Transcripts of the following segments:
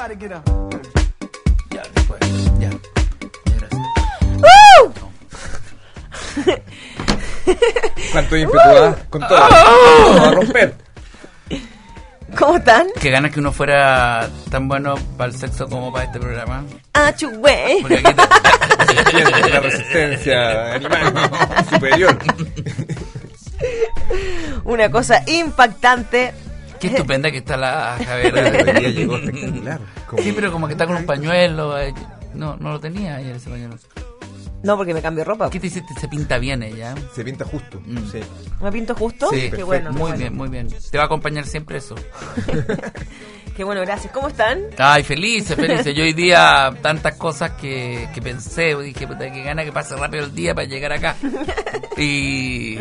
Everybody get up. Ya, después. Ya. Gracias. ¿Cuánto ímpetu va? Con todo. Va a romper. ¿Cómo están? Qué ganas que uno fuera tan bueno para el sexo como para este programa. Chugüey. Porque aquí Tiene una resistencia animal superior. Una cosa impactante. Qué estupenda que está la Javier. Ya llegó espectacular. Sí, pero como que está con un pañuelo. No lo tenía ayer ese pañuelo. No, porque me cambio ropa. ¿Qué te hiciste? Se pinta bien ella. Se pinta justo. Sí. ¿Me pinto justo? Sí, Qué bueno. muy qué bueno. bien, muy bien. Te va a acompañar siempre eso. Qué bueno, gracias. ¿Cómo están? Ay, felices. Yo hoy día tantas cosas que pensé. Dije, puta, qué gana que pase rápido el día para llegar acá. Y...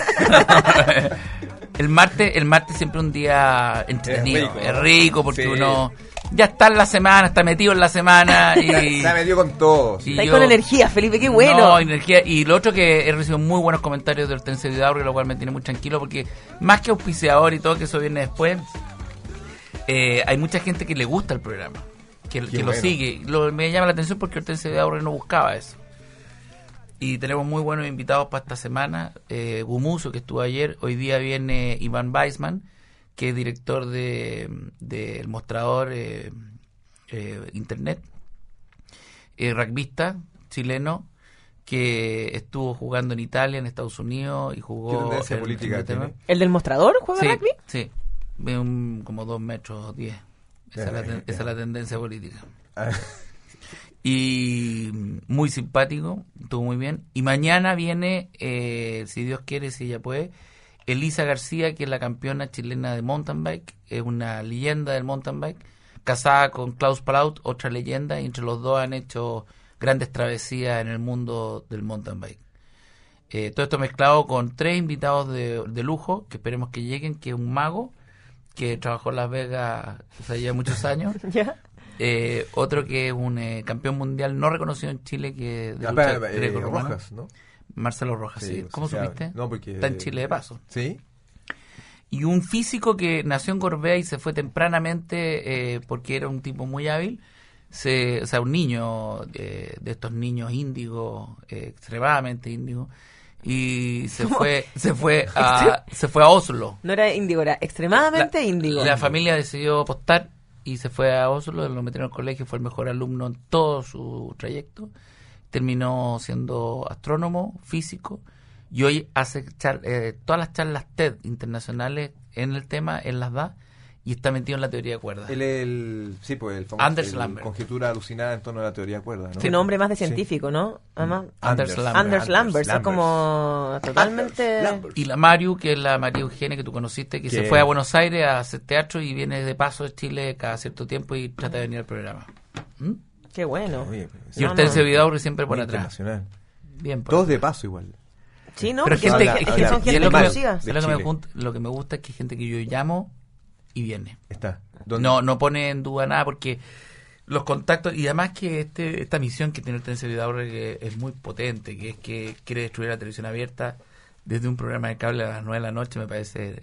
el martes siempre un día entretenido. Es rico porque sí. Uno ya está en la semana, está metido en la semana. Y se ha metido con todo. Está ahí con energía, Felipe, qué bueno. No, energía. Y lo otro que he recibido muy buenos comentarios de Hortensio Vidaurre, lo cual me tiene muy tranquilo porque más que auspiciador y todo, que eso viene después, hay mucha gente que le gusta el programa, que lo sigue. Me llama la atención porque Hortensio Vidaurre no buscaba eso. Y tenemos muy buenos invitados para esta semana. Gumuso, que estuvo ayer. Hoy día viene Iván Weissman, que es director del Mostrador Internet. Rugbyista chileno que estuvo jugando en Italia, en Estados Unidos y jugó. ¿Qué tendencia política tiene? ¿El del Mostrador juega rugby? Sí, como 2 metros 10. Esa es la tendencia política. Y muy simpático, estuvo muy bien. Y mañana viene, si Dios quiere, si ella puede, Elisa García, que es la campeona chilena de mountain bike, es una leyenda del mountain bike, casada con Klaus Palau, otra leyenda, y entre los dos han hecho grandes travesías en el mundo del mountain bike. Todo esto mezclado con 3 invitados de lujo, que esperemos que lleguen, que es un mago, que trabajó en Las Vegas hace ya muchos años. ¿Ya? Otro que es un campeón mundial no reconocido en Chile, que de Rojas, ¿no? Marcelo Rojas, sí. ¿Cómo supiste? No, porque está en Chile de paso. Sí. Y un físico que nació en Gorbea y se fue tempranamente porque era un tipo muy hábil. Un niño de estos niños índigos, extremadamente índigos, y se fue a Oslo. No era índigo, era extremadamente índigo. La familia decidió apostar y se fue a Oslo, lo metieron al colegio, fue el mejor alumno en todo su trayecto. Terminó siendo astrónomo, físico, y hoy hace todas las charlas TED internacionales en el tema, él las da, y está metido en la teoría de cuerdas. Él es el famoso Anders Lambert. Conjetura alucinada en torno a la teoría de cuerdas, ¿no? Sí, nombre más de científico, ¿no? Además, Anders Lambert, es como totalmente... Y la Mariu, que es la María Eugenia que tú conociste, que se fue a Buenos Aires a hacer teatro y viene de paso de Chile cada cierto tiempo y trata de venir al programa. Qué bueno. Y Hortensio Vidaurre siempre por atrás. Bien, todos de paso igual. Sí, ¿no? Pero Porque son gente conocida. Lo que me gusta es que hay gente que yo llamo y viene. Está. No pone en duda nada porque los contactos, y además que esta misión que tiene Hortensio Vidaurre que es muy potente, que es que quiere destruir la televisión abierta desde un programa de cable a las 9 de la noche, me parece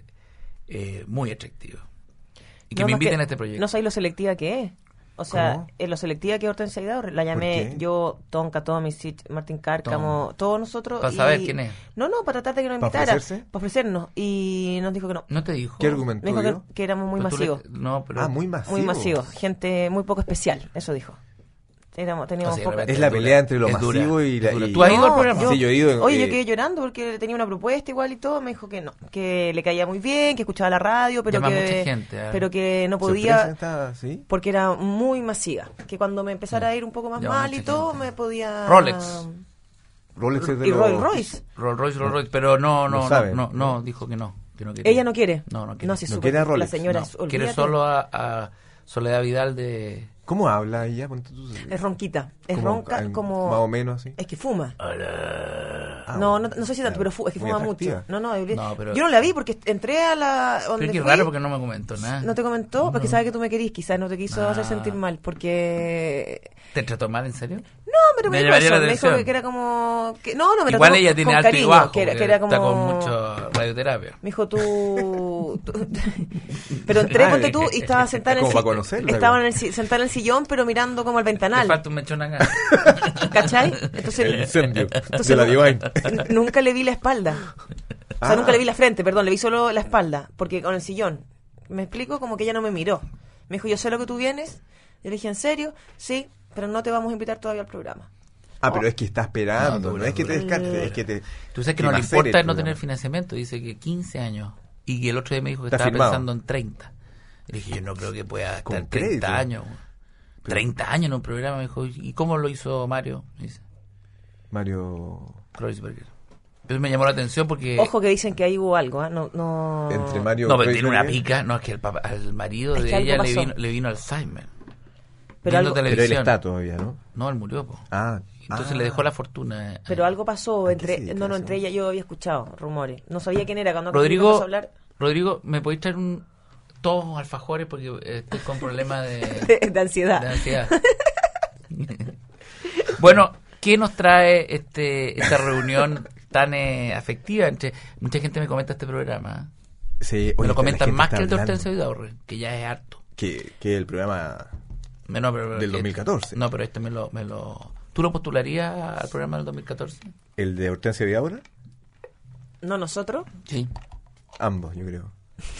muy atractivo. Y que me inviten a este proyecto. No sabéis lo selectiva que es. O sea, en lo selectiva que Hortensio Vidaurre, la llamé yo, Tonka, Tomisic, Martín Cárcamo, todos nosotros. ¿Para saber quién es? No, para tratar de que nos invitara. ¿Para ofrecernos? Y nos dijo que no. ¿No te dijo? ¿Qué argumentó? Me dijo que éramos muy masivos. Muy masivos. Muy masivos. Gente muy poco especial, eso dijo. Teníamos poca... Es la pelea entre lo masivo y la... ¿Tú has ido al programa? Sí, yo he ido. Oye, yo quedé llorando porque tenía una propuesta igual y todo. Me dijo que no, que le caía muy bien, que escuchaba la radio, pero que no podía, ¿sí? porque era muy masiva. Que cuando me empezara a ir un poco más mal y todo, me podía... Rolex es de y Rolls Royce, pero no, dijo que no. Que no quería. Ella no quiere. No quiere. No, si no quiere a Rolex. La señora quiere solo a Soledad Vidal de... ¿Cómo habla ella? Es ronquita. Es ronca como... Más o menos así. Es que fuma. No sé si tanto, pero es que fuma mucho. Pero yo no la vi porque entré a la... Pero qué raro porque no me comentó nada. ¿No te comentó? Porque sabe que tú me querís. Quizás no te quiso hacer sentir mal porque... ¿Te trató mal, en serio? No, pero me dijo que era como... No, me igual ella tiene alto cariño, y bajo. Que era como... Está con mucho radioterapia. Me dijo tú... Pero entré, ponte tú, y estaba sentada en el... Como para conocerla. Estaba sentada en el sillón, pero mirando como al ventanal. Le falta un mechón acá. ¿Cachai? Entonces, el incendio de la Divine. Nunca le vi la espalda. O sea, nunca le vi la frente, perdón, le vi solo la espalda, porque con el sillón. ¿Me explico? Como que ella no me miró. Me dijo, yo sé lo que tú vienes. Yo le dije, ¿en serio? Sí, pero no te vamos a invitar todavía al programa. Pero es que está esperando, no es que te descartes, es que te... Tú sabes que no le importa no tener financiamiento, dice que 15 años. Y que el otro día me dijo que estaba pensando en 30. Le dije, yo no creo que pueda estar 30 años. 30 años en un programa, me dijo. ¿Y cómo lo hizo Mario? Dice. Mario Kreuzberger. Entonces me llamó la atención porque... Ojo que dicen que ahí hubo algo, ¿eh? No... Entre Mario no, pero tiene una pica. No, es que al marido de ella le vino Alzheimer. Pero él está todavía, ¿no? No, él murió, po. Entonces le dejó la fortuna. Pero algo pasó entre ella yo había escuchado rumores. No sabía quién era cuando Rodrigo, a hablar. Rodrigo, ¿me podéis traer todos alfajores? Porque estoy con problemas de ansiedad. Bueno, ¿qué nos trae esta reunión tan afectiva? Mucha gente me comenta este programa. Sí, me lo comentan más que el de Hortensio Vidaurre, que ya es harto. Que el programa pero, del 2014. No, pero me lo... ¿Tú lo postularías al programa del 2014? ¿El de Hortensio Vidaurre? ¿No nosotros? Sí. Ambos, yo creo.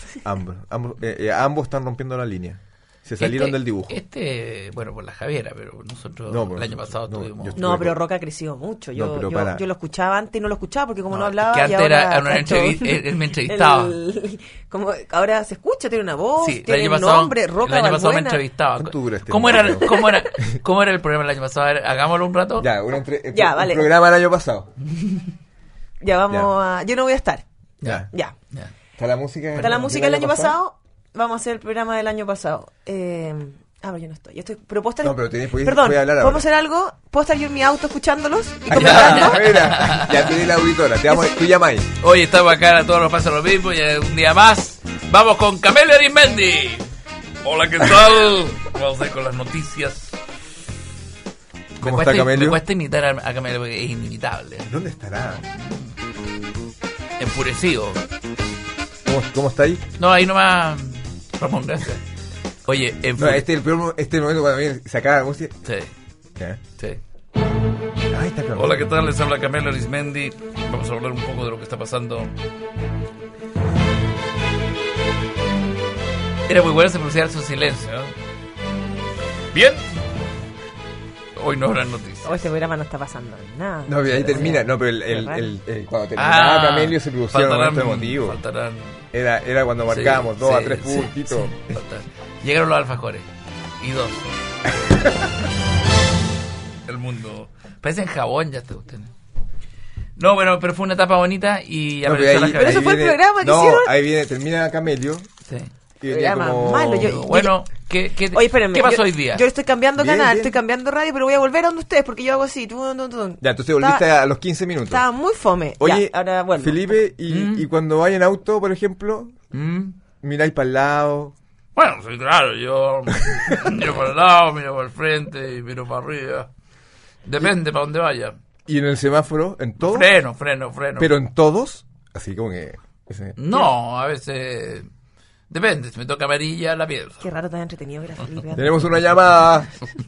Ambos están rompiendo la línea. Se salieron del dibujo. Bueno, por la Javiera, pero nosotros el año pasado tuvimos... No, pero Roca creció mucho. Yo lo escuchaba antes y no lo escuchaba porque como no hablaba... Que antes era una entrevista, él me entrevistaba. Como ahora se escucha, tiene una voz, sí, tiene un nombre, Roca el año pasado me entrevistaba. ¿Cómo era el programa el año pasado? A ver, hagámoslo un rato. Ya, vale. El programa el año pasado. Ya, vamos a... Yo no voy a estar. Ya. ¿Está la música del año pasado? Vamos a hacer el programa del año pasado. Pero yo no estoy. Pero puedo estar... No, pero perdón, ¿podemos hacer algo? ¿Puedo estar yo en mi auto escuchándolos y comentando? Ya tiene la auditora. Tú llamáis. Hoy estamos acá, a todos nos pasa lo mismo. Y un día más, vamos con Camelio Arismendi. Hola, ¿qué tal? Vamos a ir con las noticias. ¿Cómo está Camelio? Me cuesta imitar a Camelio porque es inimitable. ¿Dónde estará? Enfurecido. ¿Cómo está ahí? No, ahí nomás. Ramón, gracias. Oye, este momento cuando viene, se acaba la música. Sí. ¿Qué? Sí. Ahí está Camelio. Hola, ¿qué tal? Les habla Camelio Arismendi. Vamos a hablar un poco de lo que está pasando. Era muy bueno pronunciar su silencio, ¿no? Bien. Hoy no habrá noticias. Hoy este programa no está pasando nada. No, pero ahí termina. No, pero cuando terminaba Camelio se producía un momento emotivo. Faltarán. Era cuando marcábamos 2 a 3 puntitos. Llegaron los alfajores. Y 2. El mundo. Parecen jabón ya está usted. No, bueno, pero fue una etapa bonita y... No, pero eso fue el programa que hicieron. Ahí viene, termina Camelio. Sí. Malo. ¿Qué Oye, espérenme, ¿qué pasó hoy día? Yo estoy cambiando canal, estoy cambiando radio, pero voy a volver a donde ustedes porque yo hago así. Ya, entonces volviste a los 15 minutos. Estaba muy fome. Oye, ya, ahora vuelvo. Felipe, y cuando vaya en auto, por ejemplo, miráis para el lado. Bueno, sí, claro, yo miro para el lado, miro para el frente, y miro para arriba. Depende para dónde vaya. ¿Y en el semáforo? ¿En todos? Freno. ¿Pero en todos? Así como que... No, a veces... Depende, si me toca amarilla, la piedra. Qué raro, tan entretenido era Felipe. Tenemos una llamada.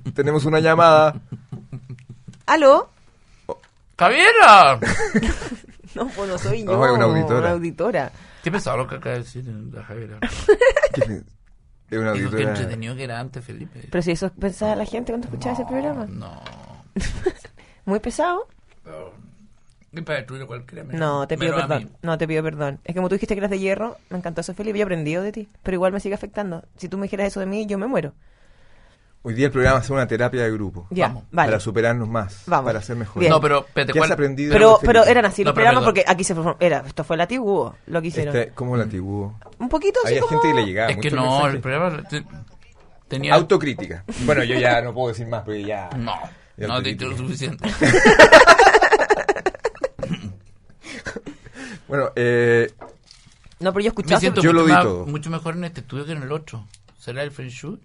¿Aló? ¡Javiera! No, pues no soy yo. No, es una auditora. ¿Qué pensaba lo que acaba de decir la Javiera? Es una auditora. Qué entretenido que era antes, Felipe. Pero si eso pensaba la gente cuando escuchaba ese programa. No. ¿Muy pesado? Para destruir cualquiera. No, te pido perdón. Es que como tú dijiste que eras de hierro, me encantó eso, Felipe. Yo he aprendido de ti, pero igual me sigue afectando. Si tú me dijeras eso de mí, yo me muero. Hoy día el programa es una terapia de grupo. Ya, vamos. Vale. Para superarnos más. Vamos. Para ser mejor. Bien. No, pero... ¿Qué has aprendido? Pero eran así los programas porque aquí se formó... Esto fue Latiguo lo que hicieron. ¿Cómo Latiguo? Un poquito así. Había gente que le llegaba. Es que no, mensajes. El programa tenía... Autocrítica. Bueno, yo ya no puedo decir más porque ya... No te he dicho lo suficiente. Bueno, no, pero yo escuchaba... Me siento yo lo vi todo. Mucho mejor en este estudio que en el otro. ¿Será el Feng Shui?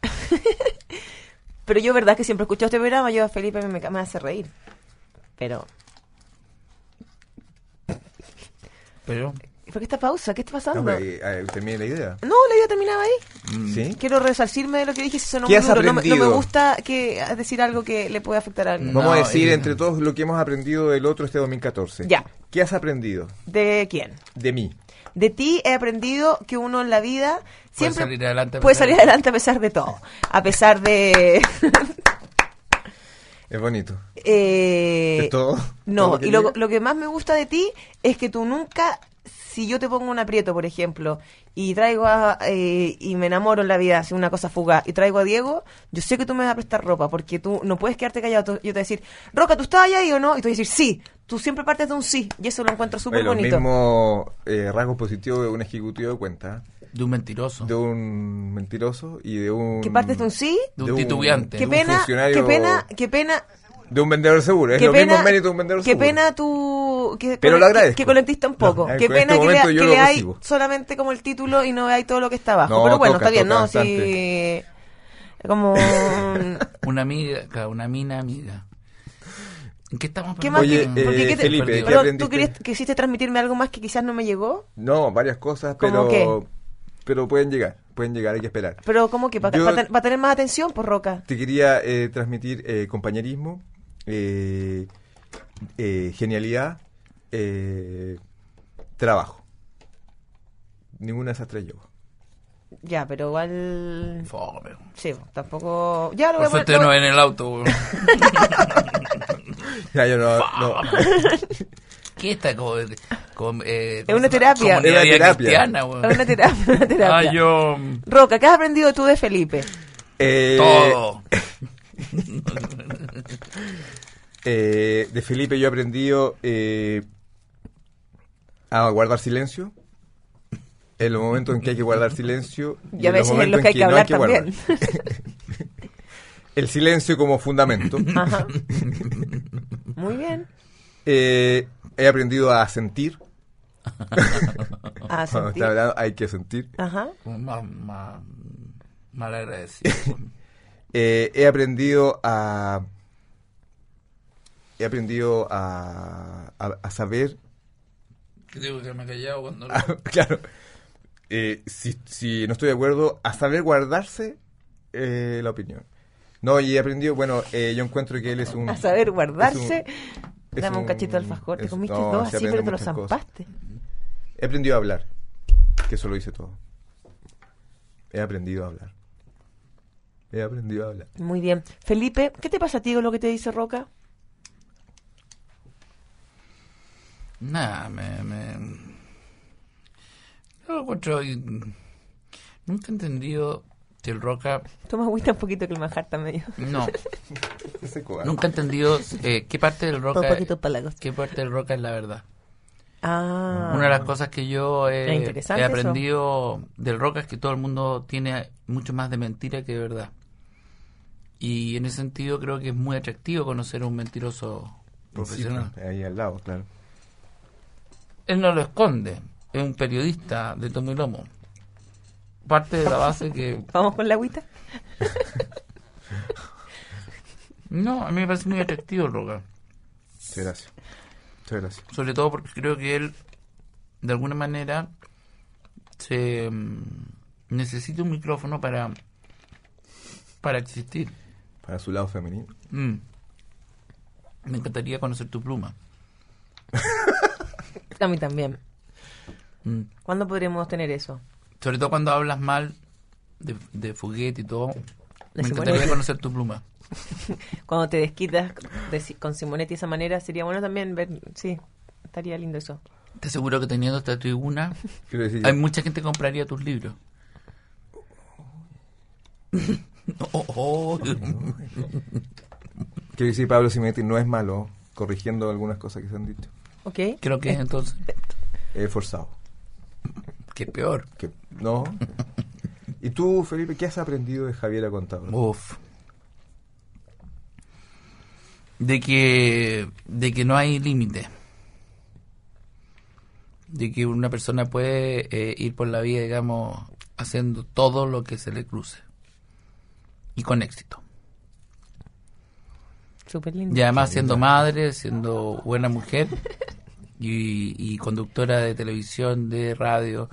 Pero yo, verdad, que siempre escucho este programa. Yo a Felipe me hace reír. Pero... ¿Por qué esta pausa? ¿Qué está pasando? No, terminé la idea. No, la idea terminaba ahí. ¿Sí? Quiero resarcirme de lo que dije, si sonó ¿Qué muy has duro. No me aprendido? gusta decir algo que le pueda afectar a alguien. Vamos a No, decir entre todos lo que hemos aprendido del otro este 2014. Ya. ¿Qué has aprendido? ¿De quién? De mí. De ti he aprendido que uno en la vida siempre salir adelante puede salir adelante a pesar de todo. A pesar de... Es bonito. ¿Es todo? No, ¿Todo lo que y diga? lo que más me gusta de ti es que tú nunca, si yo te pongo un aprieto, por ejemplo, y traigo y me enamoro en la vida, así una cosa fugaz, y traigo a Diego, yo sé que tú me vas a prestar ropa, porque tú no puedes quedarte callado. Yo te voy a decir, Roca, ¿tú estabas ahí o no? Y tú vas a decir, sí. Tú siempre partes de un sí, y eso lo encuentro súper Los bonito. mismos rasgos positivos de un ejecutivo de cuenta, De un mentiroso. de un mentiroso y de un... Que partes de un sí, De un titubeante. qué un pena, funcionario- qué pena, De un vendedor seguro. Es qué lo pena, mismo mérito de un vendedor qué seguro. pena tú Pero lo agradezco. que colentista un poco, No, qué en pena este momento que yo le lo hay recibo. solamente como el título y no veáis todo lo que está abajo. No, Pero bueno, toca, está bien, toca ¿no? Sí, bastante. como Una amiga, una mina amiga. ¿En qué estamos ¿qué más? Oye, Porque ¿qué te- Felipe, Perdón, ¿qué Perdón, aprendiste? ¿tú quisiste transmitirme algo más que quizás no me llegó? No, varias cosas, ¿Cómo pero pueden llegar, hay que esperar. Pero ¿cómo que? ¿Va Yo- a tener más atención, por Roca? Te quería transmitir compañerismo, genialidad, trabajo. Ninguna de esas tres llegó. Ya, pero igual... Fome. Sí, tampoco... Ya lo voy Por a suerte no en el auto. weón. Ya, yo no. ¿Qué está como Es una terapia. Comunidad Es una terapia. cristiana, weón. Es una terapia, una terapia. Ah, yo... Roca, ¿qué has aprendido tú de Felipe? Todo. De Felipe yo he aprendido a guardar silencio. En los momentos en que hay que guardar silencio. Y a en los veces en los momentos que hay que hablar no hay también. guardar. El silencio como fundamento. Ajá. Muy bien. He aprendido a sentir. A Cuando sentir. está hablando, hay que sentir. Ajá. Mal agradecido. He aprendido a saber. Digo que me he callado cuando... Claro. Si no estoy de acuerdo, a saber guardarse la opinión. No, y he aprendido, bueno, yo encuentro que él es un... A saber guardarse. es Dame un cachito de alfajor. Te comiste no, dos se así, aprenden pero te lo muchas cosas. zampaste. He aprendido a hablar, que eso lo hice todo. He aprendido a hablar. Muy bien. Felipe, ¿qué te pasa a ti con lo que te dice Roca? Nada, yo lo encuentro... Nunca he entendido que el Roca... Toma agüita un poquito que el manjar está medio... No, Ese cobarde. nunca he entendido qué parte del Un Roca... poquito palagos. ¿Qué parte del Roca es la verdad? Ah. Una de las cosas que yo Es he interesante aprendido del Roca es que todo el mundo tiene mucho más de mentira que de verdad. Y en ese sentido creo que es muy atractivo conocer a un mentiroso profesional. Sí, ahí al lado, claro. Él no lo esconde, es un periodista de tomo y lomo. Parte de la base que... ¿Vamos con la agüita? No, a mí me parece muy atractivo el Roca. Muchas gracias. Muchas gracias. Sobre todo porque creo que él, de alguna manera, necesita un micrófono para existir. Para su lado femenino. Me encantaría conocer tu pluma. A mí también. Mm. ¿Cuándo podremos tener eso? Sobre todo cuando hablas mal de Fuguete y todo. De Me Simonetti. encantaría conocer tu pluma. Cuando te desquitas con Simonetti de esa manera, sería bueno también ver... Sí, estaría lindo eso. Te aseguro que teniendo esta tribuna, Quiero decir, hay mucha gente que compraría tus libros. quiero decir, Pablo Simonetti no es malo, corrigiendo algunas cosas que se han dicho. ¿Ok? Creo que es entonces. He forzado. Que peor. No. ¿Y tú, Felipe, qué has aprendido de Javiera Contador? Uf. De que no hay límite. De que una persona puede ir por la vida, digamos, haciendo todo lo que se le cruce. Y con éxito. Súper lindo. Y además siendo madre, siendo buena mujer y conductora de televisión, de radio,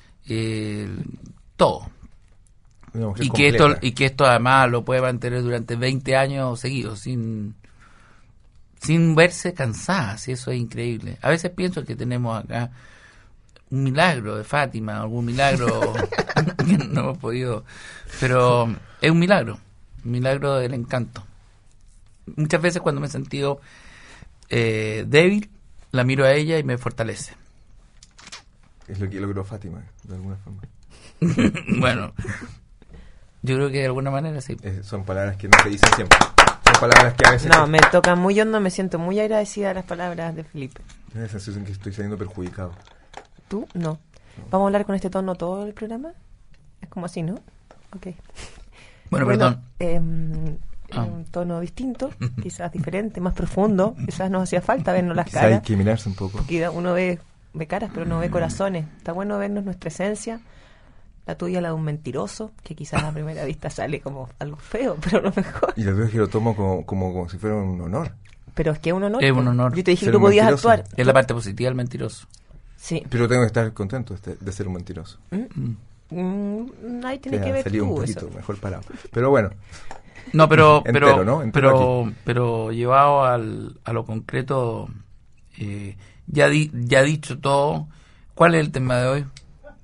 todo. Una mujer Y que esto además lo puede mantener durante 20 años seguidos, sin verse cansada, si eso es increíble. A veces pienso que tenemos acá un milagro de Fátima, algún milagro que no hemos podido, pero es un milagro del encanto. Muchas veces cuando me he sentido débil, la miro a ella y me fortalece. Es lo que logró Fátima, de alguna forma. Bueno, yo creo que de alguna manera sí. Son palabras que no se dicen siempre. Son palabras que a veces... No, me toca muy hondo, me siento muy agradecida a las palabras de Felipe. Me da la sensación que estoy saliendo perjudicado. ¿Tú? No. ¿Vamos a hablar con este tono todo el programa? Es como así, ¿no? Ok. Bueno, perdón. Un tono distinto, quizás diferente, más profundo. Quizás nos hacía falta vernos las Quizás caras. hay que mirarse un poco. Porque uno ve caras, pero no ve corazones. Está bueno vernos nuestra esencia. La tuya, la de un mentiroso, que quizás a primera vista sale como algo feo, pero lo mejor. Y lo veo que lo tomo como si fuera un honor. Pero es que es un honor. Es un honor. Yo te dije Ser que tú podías mentiroso. actuar. Es la parte positiva del mentiroso. Sí. Pero tengo que estar contento de ser un mentiroso. Ahí tiene Te que ha ver salido tú un poquito eso. mejor parado. Pero bueno, No, pero Entero, ¿no? Entero pero llevado a lo concreto, ya dicho todo. ¿Cuál es el tema de hoy?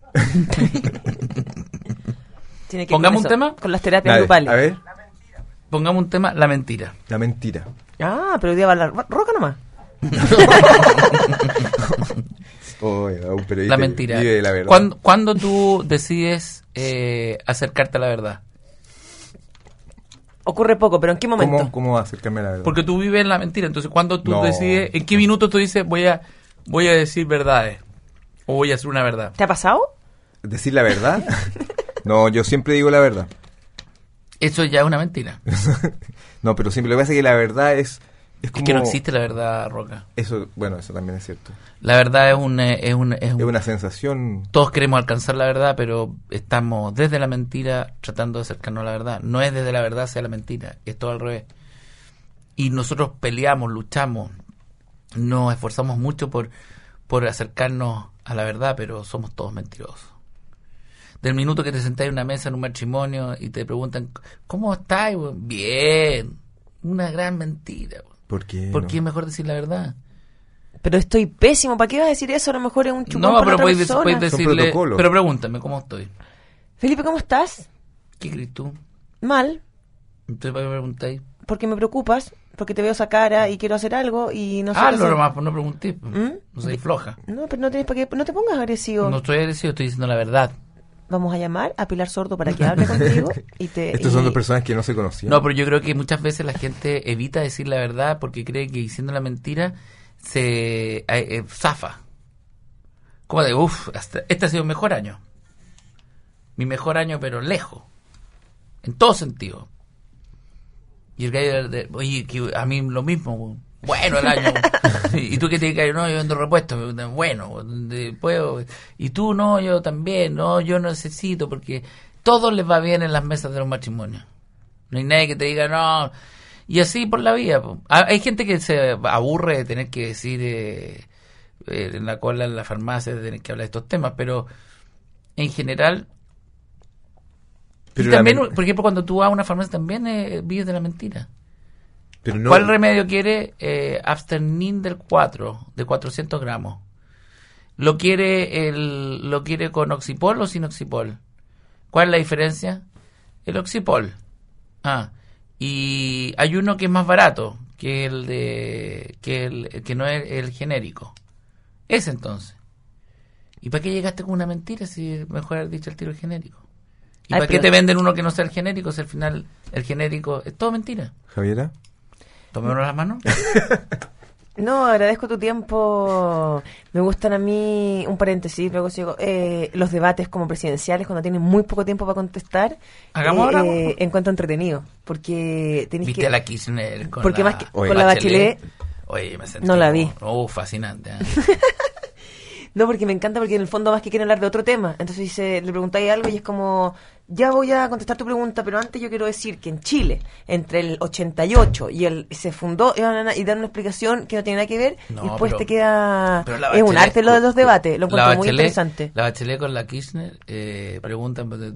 Tiene que ¿Pongamos ver con un eso, tema? con las terapias dale, grupales. a ver, Pongamos un tema, la mentira. la mentira. Ah, pero hoy día va a hablar Roca nomás. Un periodista La mentira. vive de la verdad. ¿Cuándo tú decides acercarte a la verdad? Ocurre poco, pero ¿en qué momento? ¿Cómo acercarme a la verdad? Porque tú vives en la mentira. Entonces, ¿cuándo tú No. decides? ¿En qué minuto tú dices voy a decir verdades? ¿O voy a hacer una verdad? ¿Te ha pasado? ¿Decir la verdad? No, yo siempre digo la verdad. Eso ya es una mentira. No, pero siempre lo que pasa es que la verdad es como... Es que no existe la verdad, Roca. Eso, bueno, eso también es cierto. La verdad es Es una sensación... Todos queremos alcanzar la verdad, pero estamos desde la mentira tratando de acercarnos a la verdad. No es desde la verdad hacia la mentira, es todo al revés. Y nosotros peleamos, luchamos, nos esforzamos mucho por acercarnos a la verdad, pero somos todos mentirosos. Del minuto que te sentás en una mesa en un matrimonio y te preguntan, ¿cómo estás? Bien. Una gran mentira. ¿Por qué? ¿Por qué es mejor decir la verdad? Pero estoy pésimo. ¿Para qué vas a decir eso? A lo mejor es un chupón No, para pero otra puedes persona. decirle... protocolos. Pero pregúntame, ¿cómo estoy? Felipe, ¿cómo estás? ¿Qué crees tú? Mal. Entonces, ¿para qué preguntáis? Porque me preocupas. Porque te veo esa cara y quiero hacer algo y no sé qué Hazlo hacer. nomás, pues no pregunté. ¿Mm? No soy floja. No, pero no tienes para qué. No te pongas agresivo. No estoy agresivo, estoy diciendo la verdad. Vamos a llamar a Pilar Sordo para que hable contigo y te... Estos son dos personas que no se conocían. No, pero yo creo que muchas veces la gente evita decir la verdad porque cree que diciendo la mentira se zafa. Como de, este ha sido mi mejor año. Mi mejor año, pero lejos. En todo sentido. Y el gallo, oye, que a mí lo mismo. Bueno, el año. ¿Y tú qué te dices? No, yo vendo repuestos. Bueno, puedo. Y tú, no, yo también. No, yo no necesito porque todo les va bien en las mesas de los matrimonios. No hay nadie que te diga, no. Y así por la vida. Hay gente que se aburre de tener que decir en la cola en la farmacia, de tener que hablar de estos temas, pero en general... Pero y también, por ejemplo, cuando tú vas a una farmacia también vives de la mentira. Pero no, ¿Cuál remedio quiere? Absternin del 4, de 400 gramos. ¿Lo quiere con oxipol o sin oxipol? ¿Cuál es la diferencia? El oxipol. Y hay uno que es más barato que que no es el genérico. Ese entonces. ¿Y para qué llegaste con una mentira si mejor haber dicho el tiro el genérico? ¿Y para qué te venden uno que no sea el genérico si al final el genérico es todo mentira? Javiera. Tomémonos las manos. No, agradezco tu tiempo. Me gustan a mí, un paréntesis, luego sigo, los debates como presidenciales cuando tienen muy poco tiempo para contestar. Hagamos ahora. Encuentro entretenido, porque tenéis ¿Viste que... a la Kirchner con porque la, más que con la Bachelet Oye, me sentí no la vi. fascinante. No, porque me encanta, porque en el fondo más que quieren hablar de otro tema. Entonces le preguntáis algo y es como, ya voy a contestar tu pregunta, pero antes yo quiero decir que en Chile, entre el 88 y se fundó, y dan una explicación que no tiene nada que ver, No, y después pero- te queda... pero la Es un Bachelet- arte lo de los debates, lo encuentro muy interesante. La Bachelet con la Kirchner preguntan pues,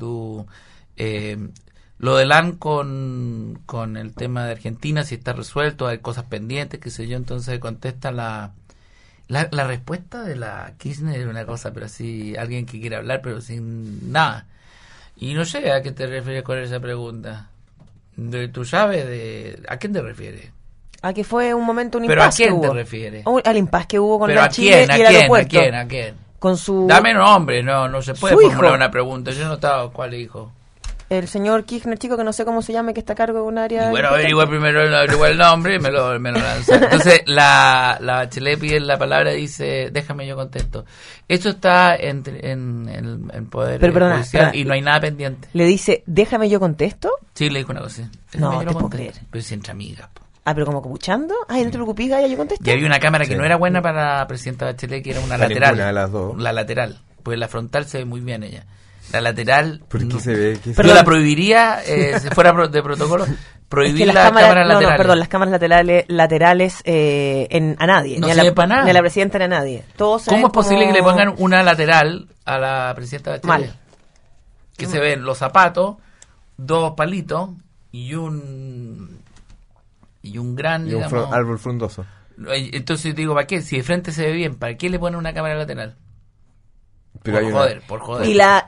lo de LAN con el tema de Argentina, si está resuelto, hay cosas pendientes, qué sé yo, entonces contesta la respuesta de la Kirchner es una cosa, pero así, alguien que quiere hablar, pero sin nada. Y no sé a qué te refieres con esa pregunta. ¿Tú sabes a quién te refieres? A que fue un momento, un ¿Pero a impasse que quién te hubo. refieres? Al impasse que hubo con ¿Pero la a Chile quién? ¿A y el quién? ¿A aeropuerto. quién? ¿A quién? Con su... Dame nombre, no se puede Su formular hijo. una pregunta. Yo no estaba cuál hijo. El señor Kirchner, chico, que no sé cómo se llama, que está a cargo de un área... Y bueno, importante. averigua primero averigua el nombre y me lo lanza. Entonces, la Bachelet pide la palabra y dice, déjame yo contesto. Esto está en poder Pero, perdona, judicial espera. y no hay nada pendiente. Le dice, déjame yo contesto. Sí, le dijo una cosa. No, Déjame yo te lo puedo contesto. creer. Pero si entre amigas. Po. Ah, pero como copuchando. Ay, no te preocupes, Gaya, yo contesto. Y había una cámara que Sí. no era buena para la presidenta Bachelet, que era una Para lateral. ninguna de las dos. La lateral. Pues la frontal se ve muy bien ella. La lateral... ¿Por qué no. se ve? Yo Perdón. la prohibiría, si fuera de protocolo, Es prohibir que las las cámaras no, laterales. perdón, las cámaras laterales a nadie. No ni a sirve para nada. Ni a la presidenta ni a nadie. Todos se ¿Cómo ven es posible como- que le pongan una lateral a la presidenta Bachelet? Mal. Que se ven los zapatos, dos palitos y un gran, Y un digamos... árbol frondoso. Entonces digo, ¿para qué? Si de frente se ve bien, ¿para qué le ponen una cámara lateral? Pero hay Por joder. Y la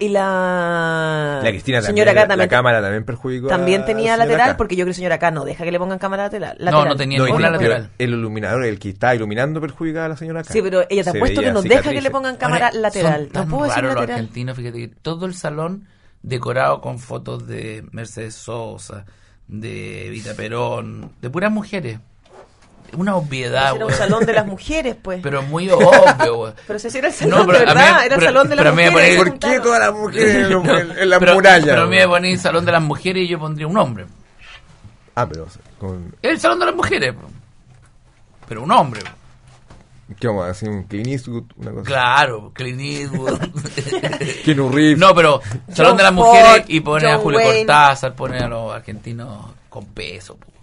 La Cristina señora también, K también, la cámara también perjudicó también a tenía la señora lateral, K. porque yo creo que señora K no deja que le pongan cámara lateral. No tenía No, ninguna pero lateral. el iluminador, el que está iluminando, perjudicaba a la señora K. Sí, pero ella te Se apuesto que veía no deja que cicatrices. le pongan cámara Ahora, lateral. Son No tan puedo decir raros los lateral. argentinos, fíjate que todo el salón decorado con fotos de Mercedes Sosa, de Evita Perón, de puras mujeres. Una obviedad, Era un güey. salón de las mujeres, pues. Pero muy obvio, güey. Pero si ese era el salón, No, pero de a mí- verdad, era el pero- salón de las pero a mí me mujeres. pone- ¿Por qué todas las mujeres en la pero, muralla? Pero a mí me güey? ponía salón de las mujeres y yo pondría un hombre. Ah, pero con... Es el salón de las mujeres. Pero un hombre. ¿Qué vamos a hacer? ¿Un Clint Eastwood? Una cosa. Claro, Clint Eastwood. Keanu Reeves. No, pero salón John de las Ford, mujeres y pone a John Julio Wayne. Cortázar, pone a los argentinos con peso. Po.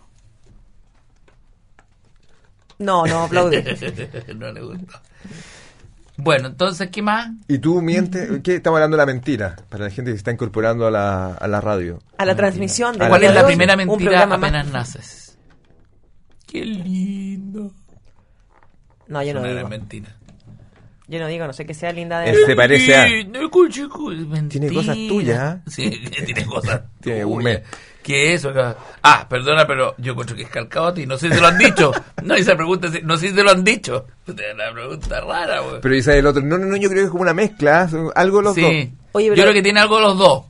No aplaudí. No le gusta. Bueno, entonces, ¿qué más? ¿Y tú mientes? ¿Qué estamos hablando de la mentira? Para la gente que se está incorporando a la radio. A la transmisión de ¿Cuál es la Dios, primera un mentira programa más. apenas naces? Qué lindo. No, yo no Una digo. gran mentira. Yo no digo, no sé que sea linda Él se de... parece a... Mentira. Tiene cosas tuyas, ¿eh? Sí, tiene cosas Tiene un tuyas. mes. ¿Qué es eso acá? Ah, perdona, pero yo encuentro que es calcado a ti. No sé si te lo han dicho. No, esa pregunta, no sé si te lo han dicho. Es una pregunta rara, güey. Pero dice el otro, no, yo creo que es como una mezcla, algo de los dos. Sí. Oye, Yo pero- creo que tiene algo de los dos.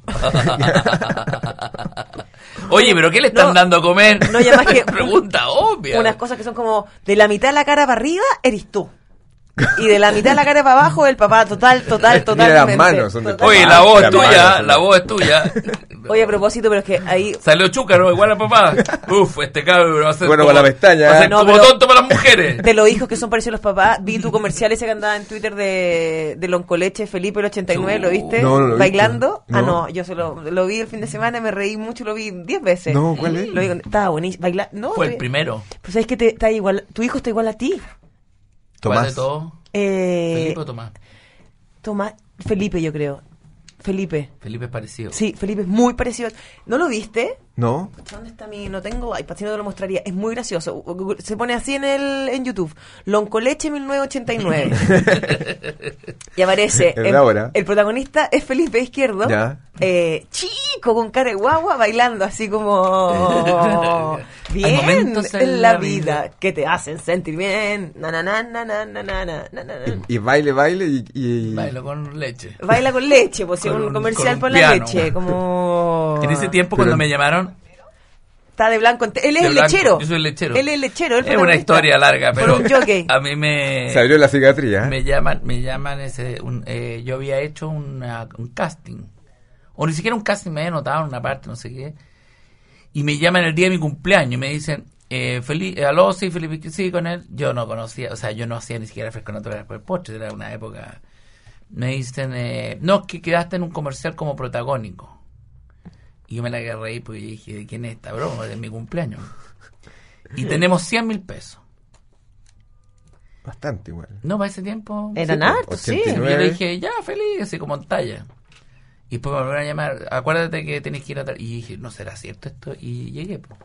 Oye, pero ¿qué le están No, dando a comer? no, ya más que- Pregunta obvia. Unas cosas que son como de la mitad de la cara para arriba eres tú. Y de la mitad de la cara para abajo el papá total. Mira las manos, son de Total. Oye, la voz es La tuya, mano, la voz es tuya. Oye, a propósito, pero es que ahí... Salió chúcaro, igual a papá. Uf, este cabrón va a ser Bueno, como, con la pestaña, va a ser ¿eh? No, como pero- tonto para las mujeres. De los hijos que son parecidos a los papás, vi tu comercial ese que andaba en Twitter de Loncoleche, Felipe el 89, ¿lo viste? No, no lo he Bailando. visto. Ah, No. no, yo lo vi el fin de semana, me reí mucho, lo vi 10 veces. No, ¿cuál es? Lo vi, estaba buenísimo. No, Fue el primero. Pues sabes que está igual, tu hijo está igual a ti. ¿Cuál de Tomás. todos? Eh, ¿Felipe o Tomás? Tomás, Felipe, yo creo. Felipe. Felipe es parecido. Sí, Felipe es muy parecido. ¿No lo viste? ¿No? ¿Dónde está mi? No tengo iPad, si no te lo mostraría. Es muy gracioso. Se pone así en YouTube. Loncoleche 1989. Y aparece. En la hora. El protagonista es Felipe Izquierdo. Ya. Chico, con cara de guagua, bailando así como. Hay Bien momentos en la vida que te hacen sentir bien. Na, na, na, na, na, na, na, na, na, na. Y baile y... Bailo con leche. Baila con leche, pues Con un un- comercial con por un la piano. leche. Como. En ese tiempo, Pero- cuando me llamaron, Está de blanco. Él es de el blanco. lechero. Yo soy el lechero. Él es el lechero. el es una protagonista. historia larga, Por pero un jockey. a mí me... Se abrió la cicatriz, ¿eh? Me llaman yo había hecho un casting, o ni siquiera un casting, me había notado en una parte, no sé qué, y me llaman el día de mi cumpleaños y me dicen, Aló, sí, Felipe, sí, con él. Yo no conocía, o sea, yo no hacía ni siquiera fresco natural por el postre, era una época. Me dicen, no, que quedaste en un comercial como protagónico. Y yo me la agarré ahí porque dije, ¿de quién es esta broma? De mi cumpleaños. Y tenemos 100.000 pesos. Bastante igual. No, para ese tiempo. Eran Sí, hartos, sí. 89. Y yo le dije, ya, feliz, así como en talla. Y después me volvieron a llamar, acuérdate que tenés que ir a tal. Y dije, ¿no será cierto esto? Y llegué, pues.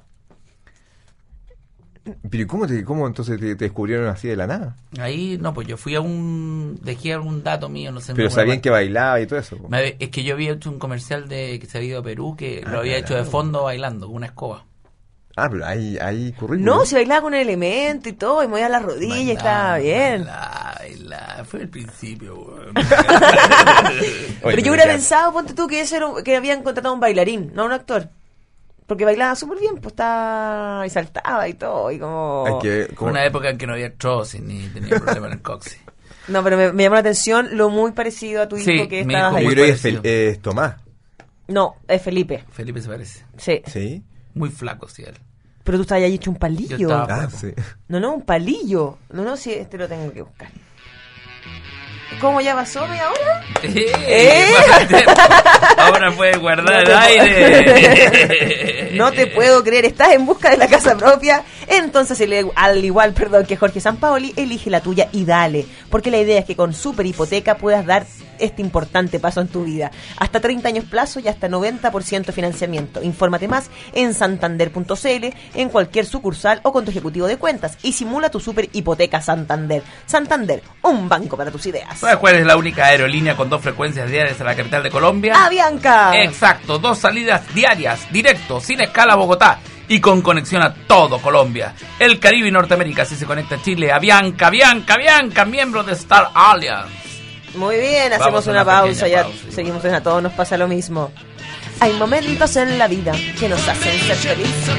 Pero ¿y cómo entonces te descubrieron así de la nada? Ahí, no, pues yo fui dejé algún dato mío, no sé. Pero me sabían acuerdo. que bailaba y todo eso. Po. Es que yo había hecho un comercial que se había ido a Perú, que lo había hecho de claro. fondo bailando, con una escoba. Ah, pero hay currículum. No, se bailaba con el elemento y todo, y movía las rodillas y estaba bien. Fue el principio, weón. Pero yo hubiera pensado, ponte tú, que habían contratado a un bailarín, no a un actor. Porque bailaba súper bien, pues estaba y saltaba y todo, y como... Hay que, Fue una época en que no había trosis ni tenía problema en el coxis. No, pero me llamó la atención lo muy parecido a tu hijo Sí, que mi estabas hijo ahí. Yo muy creo que parecido. es Tomás. No, es Felipe, Felipe se parece. sí. Sí. Muy flaco, sí, él. Pero tú estabas ahí hecho un Yo palillo. estaba- Ah, Guapo. sí. No, un palillo. No, sí, este lo tengo que buscar. ¿Cómo ya pasó media hora? Ahora puedes guardar No te aire. No te puedo creer, estás en busca de la casa propia. Entonces, al igual que Jorge Sampaoli, elige la tuya y dale. Porque la idea es que con Super Hipoteca puedas dar este importante paso en tu vida. Hasta 30 años plazo y hasta 90% financiamiento. Infórmate más en santander.cl, en cualquier sucursal o con tu ejecutivo de cuentas. Y simula tu Super Hipoteca Santander. Santander, un banco para tus ideas. ¿Sabes cuál es la única aerolínea con 2 frecuencias diarias a la capital de Colombia? ¡Avianca! Exacto, 2 salidas diarias, directo, sin escala a Bogotá y con conexión a todo Colombia. El Caribe y Norteamérica, así se conecta a Chile. Avianca, miembro de Star Alliance. Muy bien, Vamos hacemos a una una pausa, pequeña ya pausa, seguimos a todos, nos pasa lo mismo. Hay momentos en la vida que nos hacen ser felices.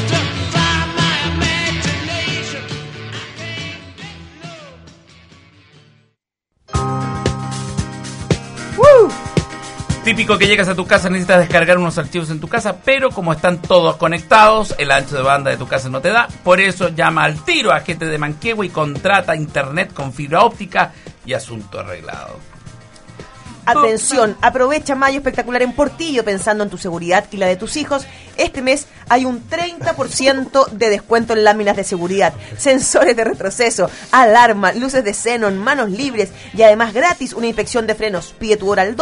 Típico que llegas a tu casa, necesitas descargar unos archivos en tu casa, pero como están todos conectados, el ancho de banda de tu casa no te da. Por eso llama al tiro a GT de Manquehue y contrata internet con fibra óptica y asunto arreglado. Atención, aprovecha Mayo Espectacular en Portillo pensando en tu seguridad y la de tus hijos. Este mes hay un 30% de descuento en láminas de seguridad, sensores de retroceso, alarma, luces de xenón, manos libres y además gratis una inspección de frenos. Pide tu hora al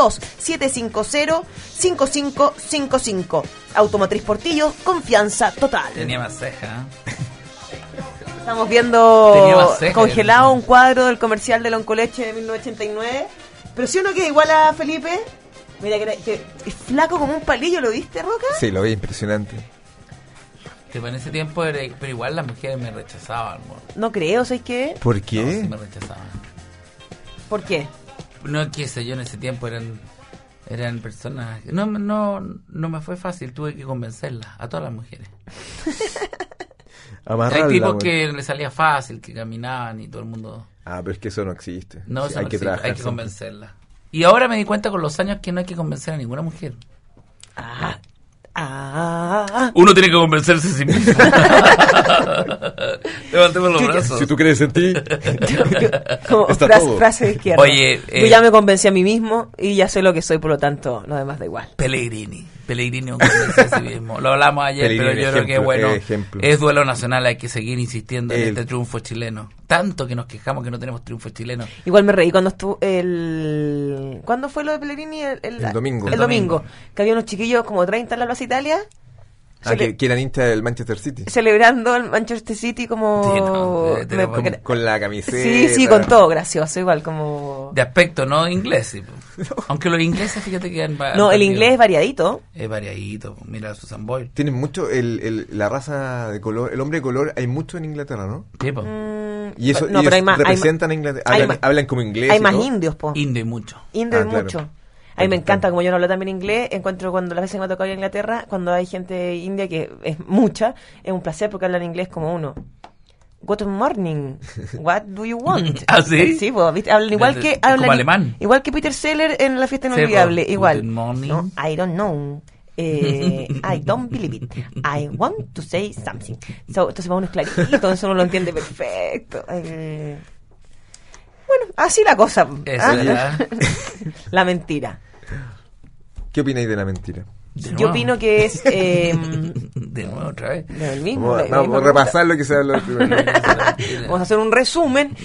2-750-5555. Automotriz Portillo, confianza total. Tenía más ceja. Estamos Tenía viendo más ceja. congelado un cuadro del comercial de Loncoleche de 1989. Pero si uno que igual a Felipe, mira que es flaco como un palillo, ¿lo viste, Roca? Sí, lo vi impresionante. Que en ese tiempo pero igual las mujeres me rechazaban, amor. No creo, ¿sabes qué? ¿Por No, qué? sí me rechazaban. ¿Por qué? No, qué sé yo, en ese tiempo eran personas... No me fue fácil, tuve que convencerlas, a todas las mujeres. Amarrarla, Hay tipos güey. que les salía fácil, que caminaban y todo el mundo... Ah, pero es que eso no existe. No, Sí, eso hay no que existe, trabajar hay que siempre. convencerla. Y ahora me di cuenta con los años que no hay que convencer a ninguna mujer. Uno tiene que convencerse a sí mismo. Levantemos los brazos. Si tú crees en ti, Como Está frase, todo. frase de izquierda. Oye, yo ya me convencí a mí mismo y ya sé lo que soy, por lo tanto, lo demás da igual. Pellegrini un convencerse a sí mismo. Lo hablamos ayer, Pellegrini, pero yo creo que ejemplo, bueno, ejemplo. es duelo nacional, hay que seguir insistiendo en El- este triunfo chileno. Tanto que nos quejamos que no tenemos triunfo chileno. Igual me reí cuando estuvo ¿Cuándo fue lo de Pellegrini? El domingo. El domingo. Que había unos chiquillos como 30 en la Plaza Italia. que eran hinchas del Manchester City. Celebrando el Manchester City como... Sí, no, tenemos Con la camiseta. sí, con todo, gracioso, igual como... De aspecto, no inglés. Sí, po. Aunque los ingleses, fíjate que han No, el inglés es variadito. es variadito. Mira a Susan Boyle. Tienen mucho la raza de color, el hombre de color, hay mucho en Inglaterra, ¿no? Sí, po. Y eso No, ellos pero hay más... representan a Inglaterra, hay hablan, más- hablan como inglés. Hay y más todo. indios, po. Indio y mucho. Indio hay claro. mucho. A mí me encanta, como yo no hablo también inglés, encuentro cuando las veces que me ha tocado ir a Inglaterra, cuando hay gente india, que es mucha, es un placer porque hablan inglés como uno. Good morning, what do you want? ¿Ah, sí? Sí, pues, ¿viste? Hablan igual Como alemán. Igual que Peter Seller en La Fiesta Sí, Inolvidable, pues, igual. good morning. No, I don't know. I don't believe it. I want to say something. Entonces va uno clarito, entonces uno lo entiende perfecto. Bueno, así la cosa. La mentira. ¿Qué opináis de la mentira? Yo opino que es... de nuevo otra vez. El mismo, Vamos a repasar lo que se habló primero. Vamos a hacer un resumen.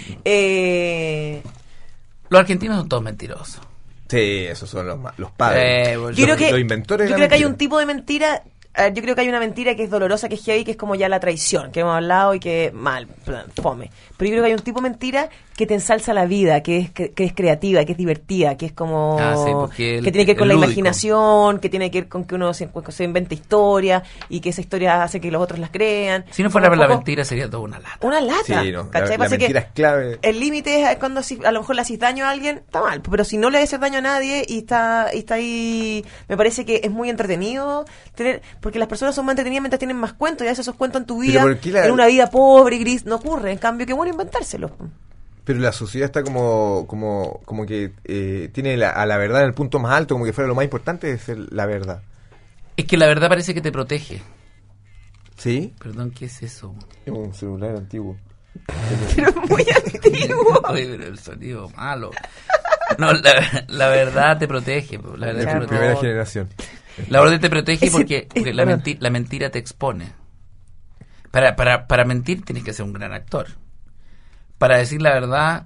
Los argentinos son todos mentirosos. Sí, esos son los padres. Yo creo que, los inventores. Yo creo que hay un tipo de mentira. Yo creo que hay una mentira que es dolorosa, que es heavy, que es como ya la traición, que hemos hablado y que mal, fome. Pero yo creo que hay un tipo de mentira que te ensalza la vida, que es creativa, que es divertida, que es como que tiene que ver con la imaginación, que tiene que ver con que uno se inventa historias y que esa historia hace que los otros las crean. Si no fuera por la mentira sería toda una lata. Una lata. Sí, no, ¿cachai? la mentira es clave. El límite es cuando a lo mejor le haces daño a alguien, está mal, pero si no le haces daño a nadie y está ahí, me parece que es muy entretenido tener, porque las personas son más entretenidas mientras tienen más cuentos, y a veces esos cuentos en tu vida, en una vida pobre y gris, no ocurre. En cambio, qué bueno inventárselos. Pero la sociedad está como que tiene a la verdad en el punto más alto, como que fuera lo más importante es la verdad. Es que la verdad parece que te protege. ¿Sí? Perdón, ¿qué es eso? Es un celular antiguo. Pero es muy antiguo. Oye, pero el sonido malo. No, la verdad te protege. La verdad Es te la protege. primera generación. La verdad te protege porque la mentira te expone. Para mentir tienes que ser un gran actor. Para decir la verdad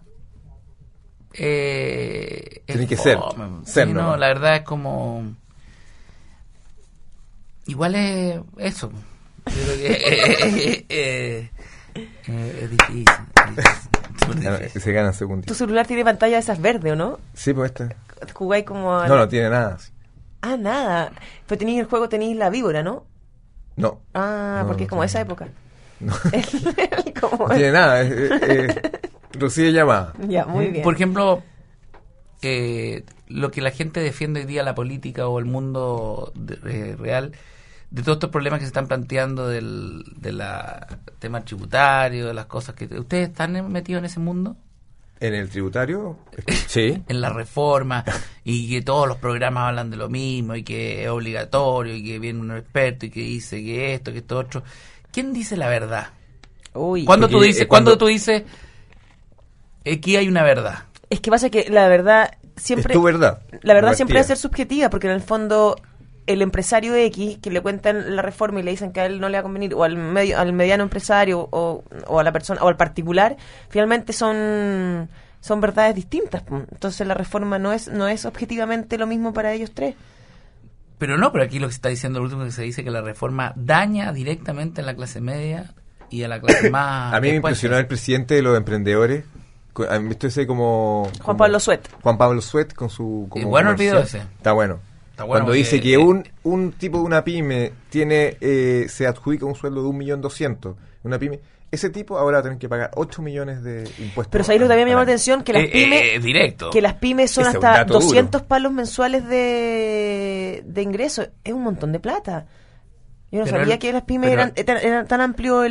tiene que ser sí, ¿no? No, la verdad es como igual es eso. Yo creo que es difícil. Se gana segundos. Tu celular tiene pantalla de esas verdes, ¿o no? Sí, pues esta. Jugáis como... No tiene nada. Ah, nada. Pero tenéis el juego, tenéis la víbora, ¿no? No. Ah, porque es como esa época. No. No tiene nada. Recibe llamada. Ya, muy bien. Por ejemplo, lo que la gente defiende hoy día, la política o el mundo real, de todos estos problemas que se están planteando del tema tributario, de las cosas que... ¿Ustedes están metidos en ese mundo? ¿En el tributario? Sí. En la reforma, y que todos los programas hablan de lo mismo, y que es obligatorio, y que viene un experto, y que dice que esto, que esto otro. ¿Quién dice la verdad? Uy. ¿Cuándo tú dices aquí hay una verdad? Es que pasa que la verdad siempre... Es tu verdad. La verdad siempre va a ser subjetiva, porque en el fondo el empresario X que le cuentan la reforma y le dicen que a él no le va a convenir, o al mediano empresario o a la persona o al particular, finalmente son verdades distintas. Entonces la reforma no es objetivamente lo mismo para ellos tres. Pero no, pero aquí lo que se está diciendo, lo último que se dice, que la reforma daña directamente a la clase media y a la clase más... A mí me impresionó el presidente de los emprendedores. ¿Han visto ese como... Juan Pablo Suet. Juan Pablo Suet con su... Es bueno el video ese. Está bueno. Cuando dice que un tipo de una pyme se adjudica un sueldo de 1.200.000, una pyme, ese tipo ahora va a tener que pagar 8 millones de impuestos. Pero ahí lo que también me llamó la atención, que las pymes directo. Que las pymes son hasta 200 palos mensuales de ingresos. Es un montón de plata. Yo no sabía que las pymes eran tan amplio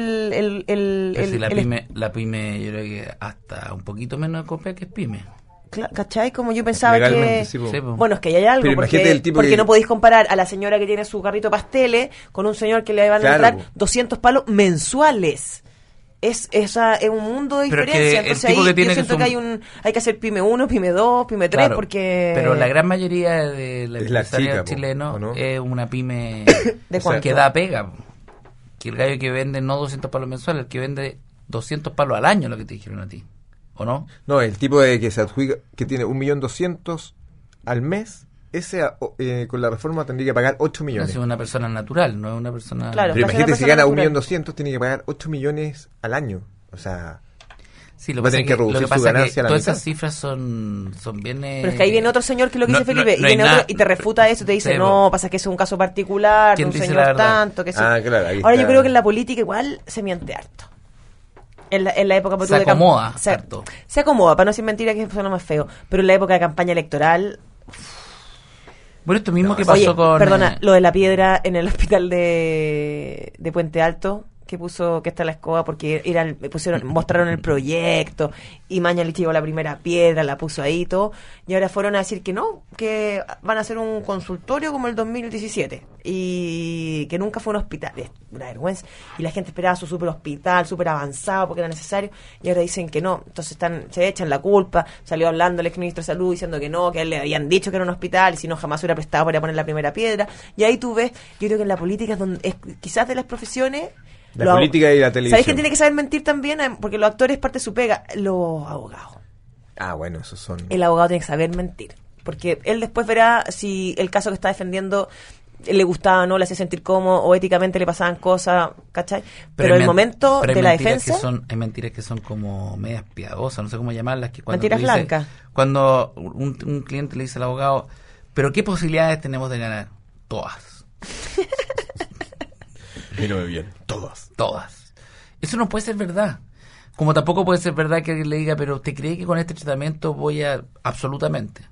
la pyme yo creo que hasta un poquito menos de copia que es pyme. ¿Cachai? Como yo pensaba que... Sí, bueno, es que hay algo, porque no podéis comparar a la señora que tiene su carrito de pasteles con un señor que le van a entrar 200 palos mensuales. Es un mundo de diferencia. Entonces ahí yo siento que hay que hacer pyme 1, pyme 2, pyme 3, porque... Pero la gran mayoría de la empresaria chileno ¿no? es una pyme ¿De que da pega. Que el gallo que vende no 200 palos mensuales, el que vende 200 palos al año, lo que te dijeron a ti. ¿O no? No, el tipo de que se adjudica, que tiene 1.200.000 al mes, ese con la reforma tendría que pagar 8 millones. No es una persona natural, no es una persona... Claro, pero imagínate si gana 1.200.000, tiene que pagar 8 millones al año. O sea... Sí, va a tener que reducir su ganancia a la todas mitad. esas cifras son bien... Pero es que ahí viene otro señor que lo que dice Felipe, y viene otro y te refuta eso, te dice, no, pasa que es un caso particular, de un señor tanto, que claro, ahora yo creo que en la política igual se miente harto. En la época se acomoda se acomoda, para no decir mentira que suena más feo, pero en la época de campaña electoral... Bueno, esto mismo que pasó con... Perdona, lo de la piedra en el hospital de Puente Alto, que puso que está la escoba porque mostraron el proyecto y Mañalich llevó la primera piedra, la puso ahí y todo, y ahora fueron a decir que no, que van a hacer un consultorio como el 2017 y que nunca fue un hospital. Es una vergüenza. Y la gente esperaba su super hospital, súper avanzado porque era necesario, y ahora dicen que no. Entonces se echan la culpa. Salió hablando el exministro de Salud diciendo que no, que a él le habían dicho que era un hospital y si no jamás hubiera prestado para poner la primera piedra. Y ahí tú ves, yo creo que en la política es donde quizás de las profesiones, la política y la televisión. ¿Sabes quién tiene que saber mentir también? Porque los actores parte de su pega, los abogados. Ah, bueno, esos son... El abogado tiene que saber mentir, porque él después verá si el caso que está defendiendo le gustaba o no, le hacía sentir cómodo o éticamente le pasaban cosas, ¿cachai? Pero el momento de la defensa... Hay mentiras que son como medias piadosas, no sé cómo llamarlas. Que cuando mentiras blancas. Cuando un cliente le dice al abogado, ¿pero qué posibilidades tenemos de ganar? Todas. Mírame bien, todas. Eso no puede ser verdad. Como tampoco puede ser verdad que alguien le diga, pero ¿usted cree que con este tratamiento voy a...? Absolutamente.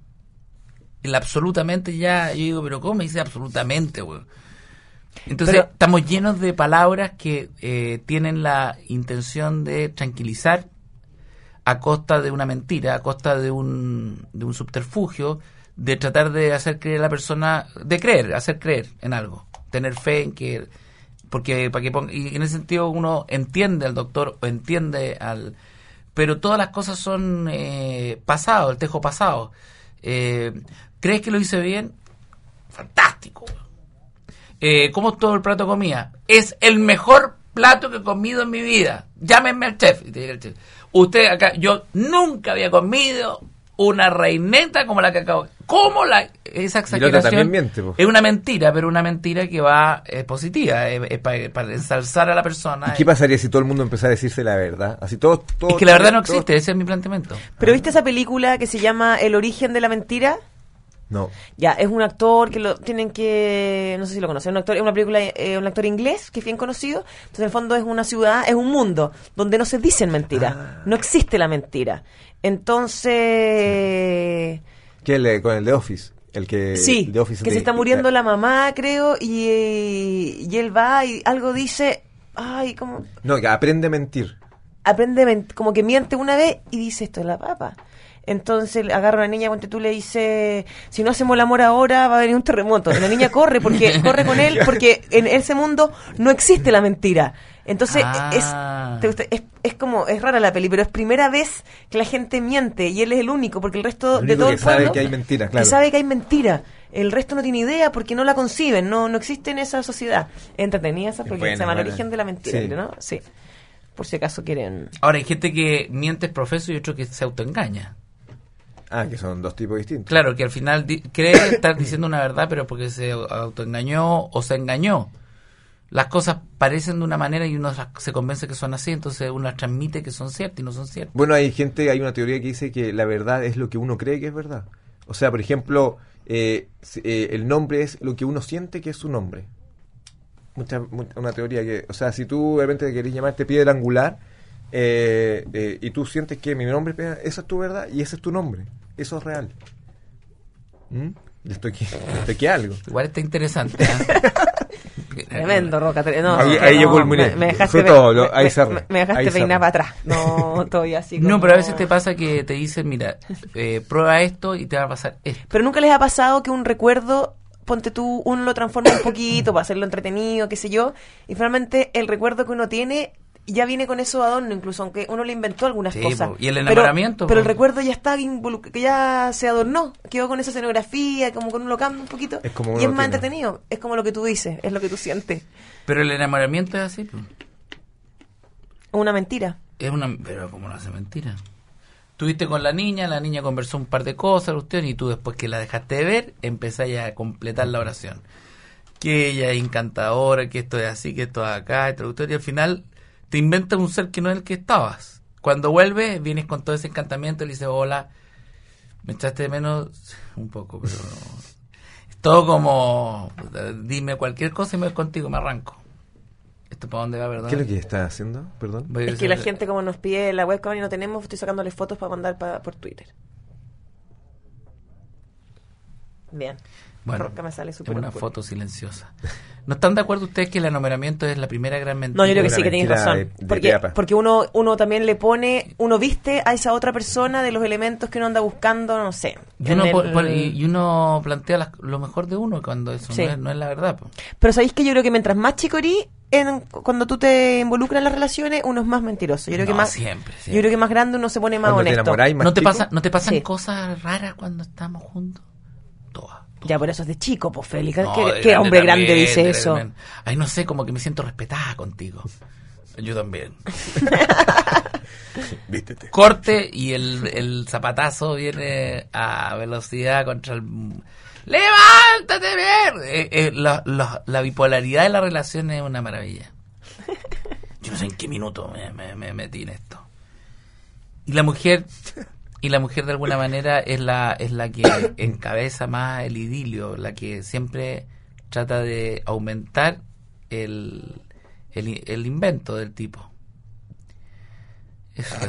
El absolutamente ya, yo digo, pero ¿cómo me dice absolutamente, güey? Entonces, estamos llenos de palabras que tienen la intención de tranquilizar a costa de una mentira, a costa de un subterfugio, de tratar de hacer creer a la persona, hacer creer en algo, tener fe en que... Porque y en ese sentido uno entiende al doctor o entiende al... Pero todas las cosas son pasado, el tejo pasado. ¿Crees que lo hice bien? Fantástico. ¿Cómo es todo el plato de comida? Es el mejor plato que he comido en mi vida. Llámenme al chef. Y te diga el chef, usted acá, yo nunca había comido una reineta como la que acabo. ¿Cómo esa exageración miente, es una mentira, pero una mentira que va positiva, es para ensalzar a la persona. ¿Y qué pasaría si todo el mundo empezara a decirse la verdad? Así todo es que la verdad no existe, ese es mi planteamiento. ¿Pero viste esa película que se llama El origen de la mentira? No. Ya, es un actor que lo tienen que... No sé si lo conocen. Es una película, un actor inglés que es bien conocido. Entonces, en el fondo, es una ciudad, es un mundo donde no se dicen mentiras. No existe la mentira. Entonces... ¿Qué con el de Office? El que... Sí, The Office que se está muriendo la mamá, creo, y él va y algo dice... Ay, ¿cómo? No, que aprende a mentir. Como que miente una vez y dice, esto es la papa. Entonces agarra a una niña, cuando tú le dices, si no hacemos el amor ahora va a venir un terremoto. Y la niña corre corre con él porque en ese mundo no existe la mentira. Entonces es como, es rara la peli, pero es primera vez que la gente miente y él es el único, porque el resto de todo el pueblo sabe que hay mentira, claro. Que sabe que hay mentira. El resto no tiene idea porque no la conciben, no existe en esa sociedad. Entretenida esa peli, se llama El origen de la mentira, sí. ¿no? Sí. Por si acaso quieren. Ahora hay gente que miente es profeso y otro que se autoengaña. Ah, que son dos tipos distintos. Claro, que al final cree estar diciendo una verdad, pero porque se autoengañó o se engañó. Las cosas parecen de una manera y uno se convence que son así, entonces uno las transmite que son ciertas y no son ciertas. Bueno, hay una teoría que dice que la verdad es lo que uno cree que es verdad. O sea, por ejemplo, el nombre es lo que uno siente que es su nombre. Una teoría que, o sea, si tú de repente querés llamarte Piedra Angular y tú sientes que mi nombre es Piedra, esa es tu verdad y ese es tu nombre. Eso es real. Esto aquí algo. Igual está interesante, ¿eh? Tremendo, Roca. No, ahí yo culminé. Me dejaste peinar para atrás. No, estoy así como... No, pero a veces te pasa que te dicen, mira, prueba esto y te va a pasar esto. Pero nunca les ha pasado que un recuerdo, ponte tú, uno lo transforma un poquito para hacerlo entretenido, qué sé yo, y finalmente el recuerdo que uno tiene ya viene con eso adorno, incluso aunque uno le inventó algunas cosas. Y el enamoramiento. Pero el recuerdo ya está que ya se adornó, quedó con esa escenografía, como con uno lo cambia un poquito y es más entretenido. Es como lo que tú dices, es lo que tú sientes. Pero el enamoramiento es así, pues. Una mentira. Pero ¿cómo no hace mentira? Estuviste con la niña conversó un par de cosas, y tú después que la dejaste de ver, empezáis a completar la oración. Que ella es encantadora, que esto es así, que esto es acá, y al final te inventas un ser que no es el que estabas. Cuando vuelves, vienes con todo ese encantamiento y le dices, hola, me echaste de menos un poco, pero es todo como, dime cualquier cosa y me voy contigo, me arranco. ¿Esto para dónde va, verdad? ¿Qué es lo que estás haciendo? Perdón. Es que la gente como nos pide la webcam y no tenemos, estoy sacándole fotos para mandar por Twitter. Bien. Bueno, Roca me sale es súper una oscuro. foto silenciosa. ¿No están de acuerdo ustedes que el enumeramiento es la primera gran mentira? No, yo creo que Una sí, que tienes mentira razón. de Porque, teapa. porque uno también le pone, uno viste a esa otra persona de los elementos que uno anda buscando, no sé. Y uno, en el- y uno plantea lo mejor de uno cuando eso Sí. no es la verdad. Po. Pero sabéis que yo creo que mientras más chico erí, cuando tú te involucras en las relaciones, uno es más mentiroso. Yo creo que No, más, siempre. yo creo que más grande uno se pone más Cuando te honesto. enamoráis más ¿No te chico, pasan Sí. cosas raras cuando estamos juntos? Todas. Ya, por eso es de chico, pues Félix. No, ¿Qué, de qué hombre grande también, dice de eso? también. Ay, no sé, como que me siento respetada contigo. Yo también. vístete. Corte y el zapatazo viene a velocidad contra el... ¡Levántate, bien! La bipolaridad de la relación es una maravilla. Yo no sé en qué minuto me metí en esto. Y la mujer de alguna manera es la que encabeza más el idilio, la que siempre trata de aumentar el invento del tipo. Eso.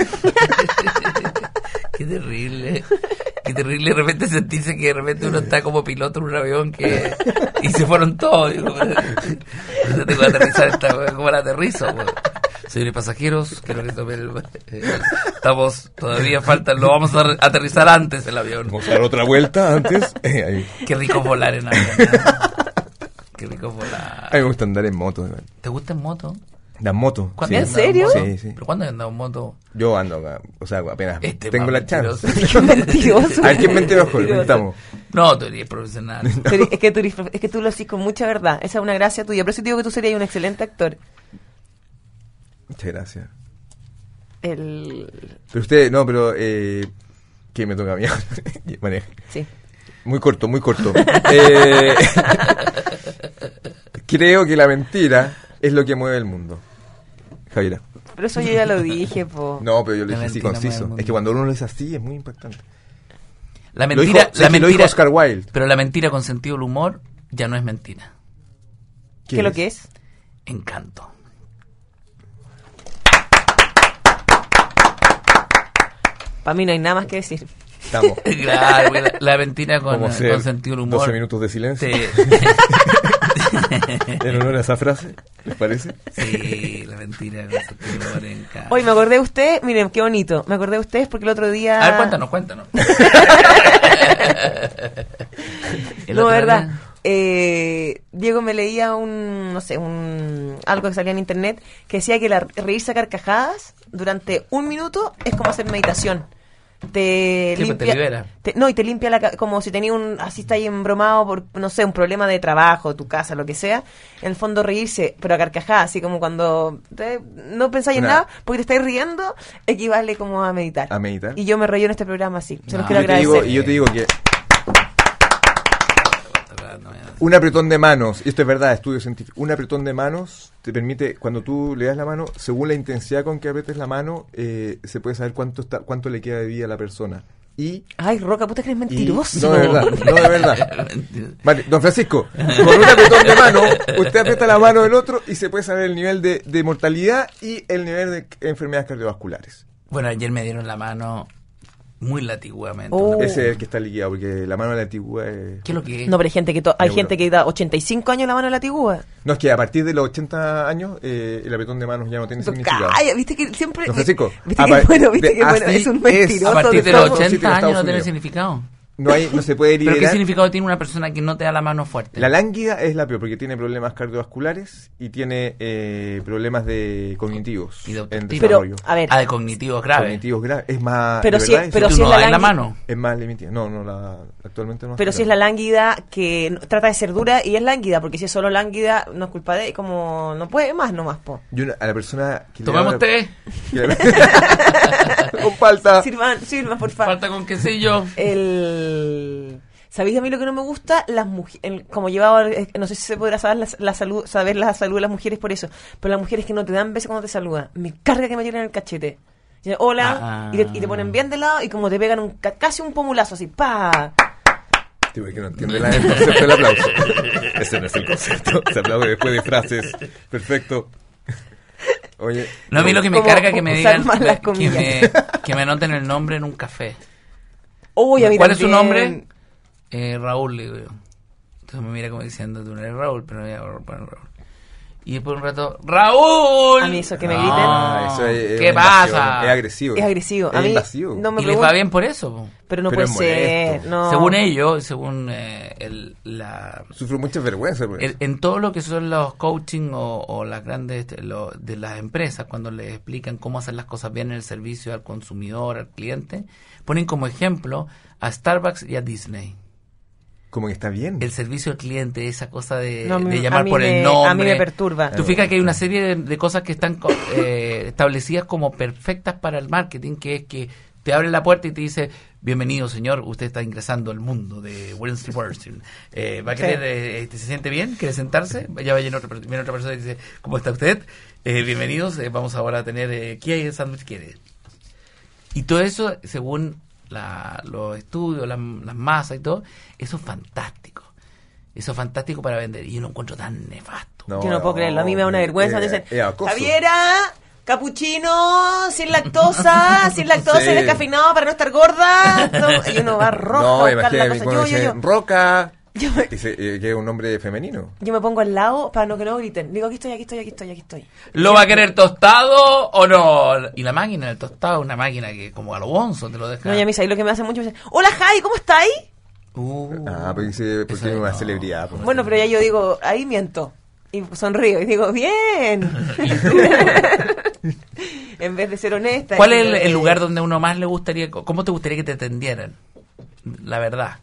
Qué terrible. Qué terrible de repente sentirse que de repente uno está como piloto en un avión y se fueron todos. Digo, tengo que aterrizar como la aterrizo. Pues. Señores pasajeros, quiero que tomen estamos, todavía faltan, lo vamos a aterrizar antes el avión. Vamos a dar otra vuelta antes. Ahí. Qué rico volar en avión. Qué rico A volar. mí me gusta andar en moto. ¿Te gusta en moto? ¿Das moto? ¿Cuándo Sí. has andado en moto? Sí, sí. ¿Pero cuándo has andado en moto? Yo ando acá, o sea, apenas tengo más la chance. mentiroso. Qué mentiroso. A ver, ¿quién mentiroso? Mentiroso. Estamos. No, tú eres profesional. Es que tú lo haces con mucha verdad. Esa es una gracia tuya. Por eso te digo que tú serías un excelente actor. Muchas gracias. El... Pero usted, no, pero... ¿Qué me toca a mí? Maneja. Sí. Muy corto, muy corto. Creo que la mentira es lo que mueve el mundo. Javiera. Pero eso yo ya lo dije, po. No, pero yo lo La dije así, mentira mueve el conciso. mundo. Es que cuando uno lo dice así es muy impactante. La Lo dijo- mentira, ¿sabes que lo dijo Oscar Wilde? pero la mentira con sentido del humor ya no es mentira. ¿Qué es lo que es? Encanto. Para mí no hay nada más que decir. Estamos. Claro, porque la mentira con Vamos a hacer sentido del humor. 12 minutos de silencio. Sí. En honor a esa frase, ¿les parece? Sí, la mentira con sentido del humor encanta. Hoy me acordé de usted, miren, qué bonito. Me acordé de ustedes porque el otro día... A ver, cuéntanos. El No, otro verdad. día- Diego me leía algo que salía en internet que decía que reírse a carcajadas durante un minuto es como hacer meditación. Te Sí, pues, limpia, te libera. No, y te limpia como si tenía así está ahí embromado por, no sé, un problema de trabajo, tu casa, lo que sea. En el fondo reírse, pero a carcajadas, así como cuando no pensáis en nada, porque te estáis riendo, equivale como a meditar. A meditar. Y yo me reí en este programa así. Se los No, quiero Yo te digo- agradecer. y yo te digo que un apretón de manos, y esto es verdad, estudio científico, un apretón de manos te permite, cuando tú le das la mano, según la intensidad con que apretes la mano, se puede saber cuánto le queda de vida a la persona. Y Ay, Roca, puta que eres mentiroso. no, de verdad, no, de verdad. Vale, don Francisco, con un apretón de mano, usted aprieta la mano del otro y se puede saber el nivel de mortalidad y el nivel de enfermedades cardiovasculares. Bueno, ayer me dieron la mano muy latiguamente. Oh. Ese es el que está liquidado, porque la mano de la antigua es... ¿Qué es lo que es? No, pero hay gente hay Euro. gente que da 85 años la mano en la tigua. No, es que a partir de los 80 años, el apretón de manos ya no tiene significado. Calla, viste que siempre... Don Francisco, Viste que bueno, es un mentiroso. A partir de todo. los 80 Sitio de años Estados no tiene Unidos. significado. No se puede ¿Pero qué liberar. significado tiene una persona que no te da la mano fuerte? La lánguida es la peor porque tiene problemas cardiovasculares y tiene problemas cognitivos Y de en autoestima. Pero, desarrollo. a ver, De cognitivos graves. Cognitivos graves. Es más. Pero de sí- verdad, pero Tú si no es la das la langui- mano. es más limitada. No, actualmente no. pero si es la lánguida que trata de ser dura y es lánguida, porque si es solo lánguida, no es culpa de... como no puede más nomás, po. A la persona que Tomemos le té. con falta. Sirvan, por favor. Falta con quesillo. ¿Sabéis a mí lo que no me gusta? Las mujeres, como llevaba, no sé si se podrá saber la salud de las mujeres por eso, pero las mujeres que no te dan besos cuando te saludan, me carga que me tiren el cachete. Y dicen, hola, y te ponen bien de lado y como te pegan casi un pomulazo así, ¡pa! Tipo, que no entiende el concepto del aplauso. Ese no es el concepto. Se aplaude después de frases. Perfecto. Oye. No, a mí lo que me Como carga que me usar digan más las que me anoten el nombre en un café. Uy, a mí ¿Cuál es su también. nombre? Raúl, le digo yo. Entonces me mira como diciendo, tú no eres Raúl, pero no voy a poner Raúl. Y después un rato, ¡Raúl! A mí eso que me griten. Eso es ¿Qué una pasa? invasión, es agresivo. Es agresivo. A Es mí invasivo. no me Y les va bien por eso, po. Pero no Pero puede es ser. molesto. No. Según ellos, según Sufro mucha vergüenza por eso. en todo lo que son los coaching o las grandes de las empresas, cuando les explican cómo hacer las cosas bien en el servicio al consumidor, al cliente, ponen como ejemplo a Starbucks y a Disney. Como que está bien. El servicio al cliente, esa cosa de No, de a llamar mí por me- el nombre. a mí me perturba. Tú fijas que hay una serie de cosas que están establecidas como perfectas para el marketing, que es que te abre la puerta y te dice, bienvenido señor, usted está ingresando al mundo de Wednesday Worthing. ¿Va a querer, se siente bien? ¿Quiere sentarse? Ya viene otra persona y dice, ¿cómo está usted? Bienvenidos, vamos ahora a tener, ¿qué sándwich quiere? Y todo eso, según los estudios, las masas y todo, eso es fantástico. Eso es fantástico para vender. Y yo lo encuentro tan nefasto. Yo no puedo creerlo. A mí me da una vergüenza. Dicen, acoso. Javiera, capuchino, sin lactosa Sí. y descafeinado para no estar gorda. No, y uno va rojo a buscar la imagínate cosa. cuando Yo. dicen Roca, Yo me- dice que es un nombre femenino. Yo me pongo al lado para que no griten. Digo, aquí estoy. ¿Lo va a querer tostado o no? Y la máquina del tostado es una máquina que como a lo bonzo te lo deja. No, y a mí, ¿sabes lo que me hace mucho? Me dice, hola, Javi, ¿cómo estáis? Porque Eso es una no. celebridad. Pues. Bueno, pero ya yo digo, ahí miento. Y sonrío y digo, bien. En vez de ser honesta. ¿Cuál es el lugar donde uno más le gustaría, cómo te gustaría que te atendieran? La verdad.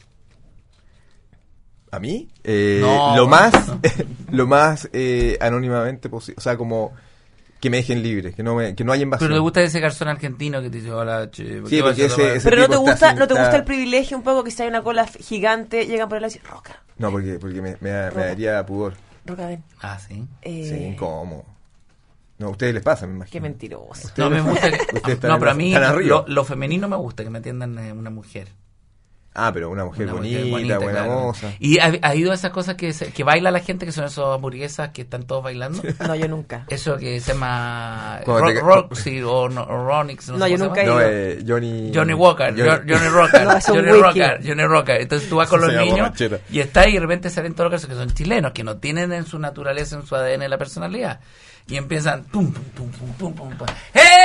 ¿A mí? No. Lo más anónimamente posible. O sea, como que me dejen libre, que no haya invasión. Pero te gusta ese garzón argentino que te dice, hola, che, Sí, ¿qué vas porque a tomar?" ese Pero no te tipo está gusta, así, no te está- gusta el privilegio un poco que si hay una cola gigante, llegan por el lado y dicen, Roca, No, porque me daría pudor. Roca, ven. Ah, sí. Sí, incómodo. No, a ustedes les pasa, me imagino. Qué mentiroso. No, me gusta que, Ustedes están no, pero a mí están arriba. lo femenino me gusta, que me atiendan una mujer. Ah, pero una mujer Una bonita, mujer buena claro. moza. ¿Y ha ido a esas cosas que baila la gente, que son esas hamburguesas que están todos bailando? No, yo nunca. Eso que se llama Cuando te- Roxy o Ronix. No, sé yo cómo nunca se he llama. ido. Johnny Walker, Johnny Rocker, No, es un Johnny Rocker. Entonces tú vas con Se los llama niños borrachera. y estás y de repente salen todos los casos que son chilenos, que no tienen en su naturaleza, en su ADN la personalidad. Y empiezan pum, pum, pum, pum, pum, pum.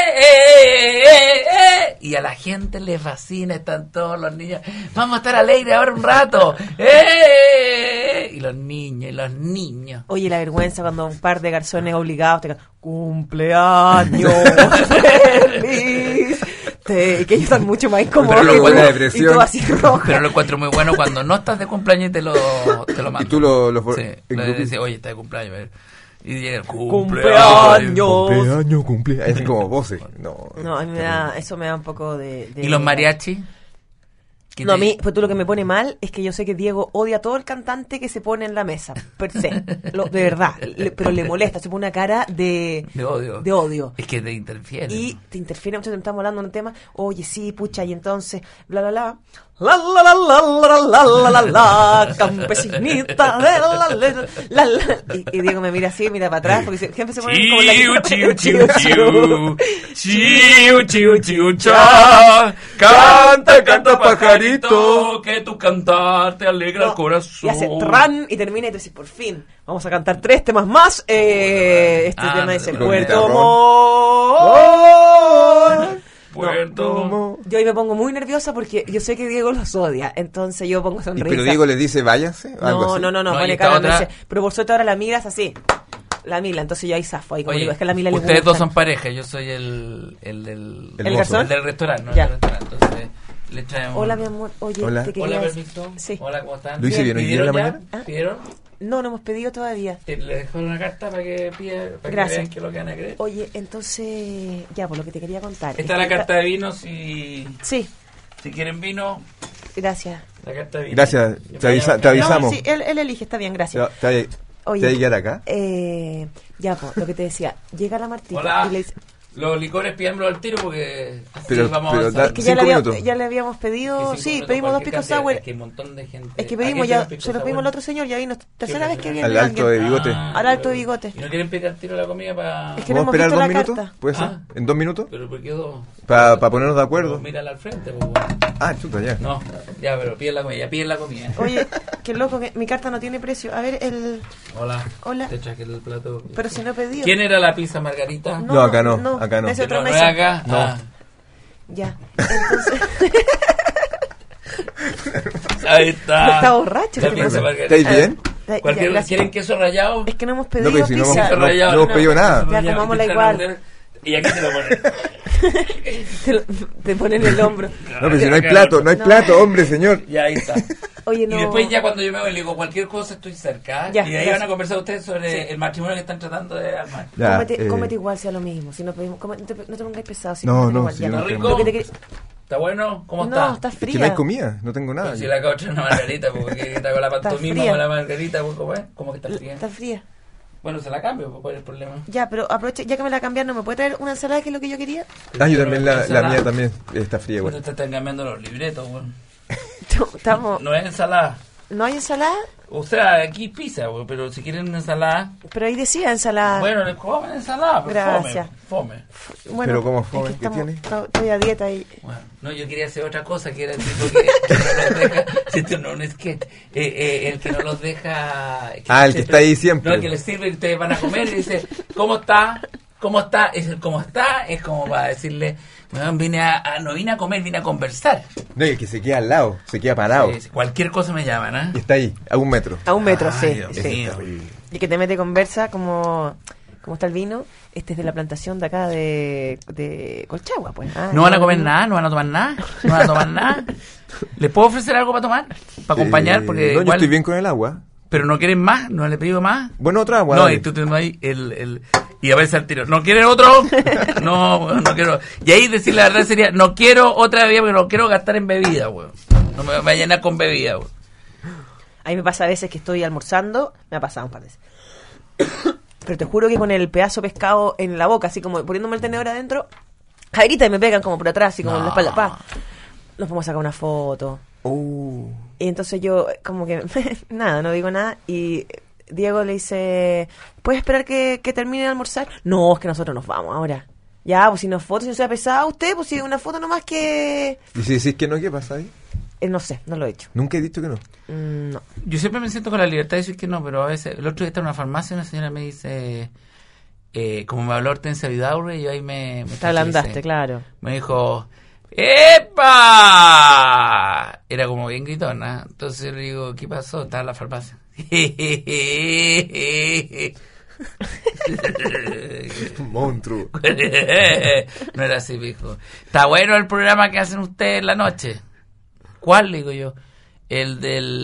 Y a la gente le fascina, están todos los niños. Vamos a estar alegres ahora un rato. Y los niños. Oye, la vergüenza cuando un par de garzones obligados te cantan, cumpleaños feliz. Que ellos están mucho más incómodos. Pero que luego tú, la depresión. Y todo así rojo. Pero lo encuentro muy bueno cuando no estás de cumpleaños y te lo mandan. Y tú lo Sí, en le grupo- dices, oye, está de cumpleaños. a ver. Y llega el Cumpleaños. cumpleaños. Es como voces. No, No, a mí eso me da un poco de... ¿Y los mariachi? ¿Qué No, a te- mí, pues tú lo que me pone mal es que yo sé que Diego odia a todo el cantante que se pone en la mesa, per se, de verdad, pero le molesta, se pone una cara de odio. de odio. Es que te interfieren. Y te interfiere mucho, estamos hablando de un tema, oye, sí, pucha, y entonces, bla, bla, bla, la, la, la, la, la, la, la, la, campesinita, la. Y Diego me mira así, mira para atrás, porque siempre se pone como la Chiu, chiu, chiu, chiu, chiu, chiu, cha. Canta, canta, pajarito, que tu cantar te alegra el corazón. Y hace tran y termina y tú dices, por fin, vamos a cantar 3 temas más. Este tema es el con Puerto guitarrón. Montt. Puerto. Yo ahí me pongo muy nerviosa porque yo sé que Diego los odia, entonces yo pongo sonrisa. Pero Diego le dice váyanse. Algo No, así. no, No, y pone esta cara, otra- me dice, pero por suerte ahora la miras así. La Mila, entonces yo ahí zafo, ahí como Oye, digo, es que a la Mila le ustedes gusta. dos son pareja, yo soy el del... El ¿El mozo. garzón? El del restaurante, ¿no? Ya. El del restaurante. Entonces, le traemos... Hola, mi amor, oye, Hola. te quería Hola, decir- permiso. Sí. Hola, ¿cómo están? ¿Lo hice bien hoy día en la ¿Pidieron mañana? ya? ¿Pidieron? No hemos pedido todavía. Le dejo una carta para que pida, para Gracias. que vean qué es lo que van a querer. Oye, entonces, ya, por lo que te quería contar. Esta es la carta de vino, si quieren vino, gracias. la carta de vino. Gracias, te avisamos. No, sí, él elige, está bien, gracias. ¿Te Oye, hay que quedar acá? ya, pues, lo que te decía, llega la Martita Hola. y le dice, Los licores pídanlo al tiro porque así Pero- vamos pero a avanzar. da- Es que 5 minutos. ya le habíamos pedido, Que 5 sí, minutos, pedimos dos cualquier pisco cantidad, sour. Es que hay un montón de gente. Es que ¿A pedimos quién ya, quieren pisco se lo sour? pedimos al otro señor y ahí tercera vez que viene Al alto de alguien. bigote. Al alto de bigote. ¿Y no quieren picar tiro la comida para...? Es que no ¿Vamos a hemos esperar visto 2 la minutos? carta. ¿Puede ser? Ah. ¿En 2 minutos? Pero ¿por qué dos? Para ponernos de acuerdo. Mírala al frente, pues, bueno. Ah, chuta, ya. No, ya, pero piden la comida, ya piden la comida. Oye, qué loco, que mi carta no tiene precio. A ver, Hola. Hola. Te traje el plato. Pero si no he pedido. ¿Quién era la pizza margarita? No, acá no, acá no. Es ¿Que otra no, no es mesa. acá? No. Ah. Ya. Entonces, Ahí está. está borracho. La ¿qué pizza pasa? margarita. ¿Estáis bien? Ya, Cualquier- gracias. ¿Quieren queso rallado? Es que no hemos No, pedido pero si no pizza. Queso hemos- rallado, no hemos pedido nada. Ya, comámosla igual. Y aquí te lo ponen. Te ponen el hombro. No, pero si no hay plato, no hay No. plato, hombre, señor. Y ahí está. Oye, no. Y después ya cuando yo me voy le digo cualquier cosa estoy cerca. Ya, y ahí gracias. van a conversar ustedes sobre el matrimonio que están tratando de armar. Ya, Cómete igual, sea lo mismo. Si no pedimos, no te pongas pesado. Si No, cómete no, igual, si ya. yo no ¿Está tengo- rico? Lo que te quería- ¿Está bueno? ¿Cómo No, está? está Es que no fría. hay comida, no tengo nada. Pero si le acabo de echar una margarita, porque está con la pantomima fría. con la margarita, pues, ¿cómo es? ¿Cómo que está fría? Está fría. Bueno, se la cambio, pues, ¿cuál es el problema? Ya, pero aproveche, ya que me la cambiaron, ¿me puede traer una ensalada que es lo que yo quería? Ah, yo también, la Ensalada. mía también está fría, Pues güey. te están cambiando los libretos, weón. Estamos, No es ensalada. ¿no hay ensalada? O sea, aquí pizza, weón, pero si quieren una ensalada, Pero ahí decía ensalada. bueno, les comen ensalada, pues, Gracias. fome. Bueno, pero ¿cómo es fue? que ¿Qué estamos- tiene? Estoy a dieta y... Bueno, no, yo quería hacer otra cosa, que era el tipo que no los deja, si esto no es un sketch, el que no los deja... Ah, el que está ahí siempre. No, el que les sirve y ustedes van a comer y dice, ¿cómo está? ¿Cómo está? Es el ¿cómo está? Es como para decirle, bueno, no vine a comer, vine a conversar. No, y el que se queda al lado, se queda parado. Sí, cualquier cosa me llaman, ¿eh? Y está ahí, a 1 metro. A 1 metro, Ay, sí. Dios sí. mío. Y que te mete conversa como está el vino. Este es de la plantación de acá de Colchagua, pues. Ah, ¿No van a comer nada? ¿No van a tomar nada? ¿No van a tomar nada? ¿Les puedo ofrecer algo para tomar? ¿Para acompañar? Porque No, yo igual... estoy bien con el agua. ¿Pero no quieren más? ¿No le pido más? Bueno, otra agua. No, dale. y tú tienes ahí y a veces al tiro, ¿no quieren otro? No quiero. Y ahí decir la verdad sería, no quiero otra bebida porque no quiero gastar en bebida, weón. No me voy a llenar con bebida, weón. A mí me pasa a veces que estoy almorzando, me ha pasado un par de veces. Pero te juro que con el pedazo de pescado en la boca, así como poniéndome el tenedor adentro, Jairita, y me pegan como por atrás, así como en la espalda. Pa. Nos vamos a sacar una foto. Y entonces yo, como que, nada, no digo nada. Y Diego le dice, ¿puedes esperar que termine de almorzar? No, es que nosotros nos vamos ahora. Ya, pues si nos fotos, si no se ha pesado usted, pues si una foto nomás que... ¿Y si decís que no, qué pasa ahí? No sé, no lo he hecho. Nunca he dicho que no. No. Yo siempre me siento con la libertad de decir que no, pero a veces, el otro día estaba en una farmacia y una señora me dice, como me habló Hortensia Vidaurre, y yo ahí me Te ablandaste, tranquilicé. claro. Me dijo, ¡epa! Era como bien gritona. Entonces yo le digo, ¿qué pasó? Estaba en la farmacia. Monstruo. No era así, mijo. Está bueno el programa que hacen ustedes en la noche. ¿Cuál, le digo yo? El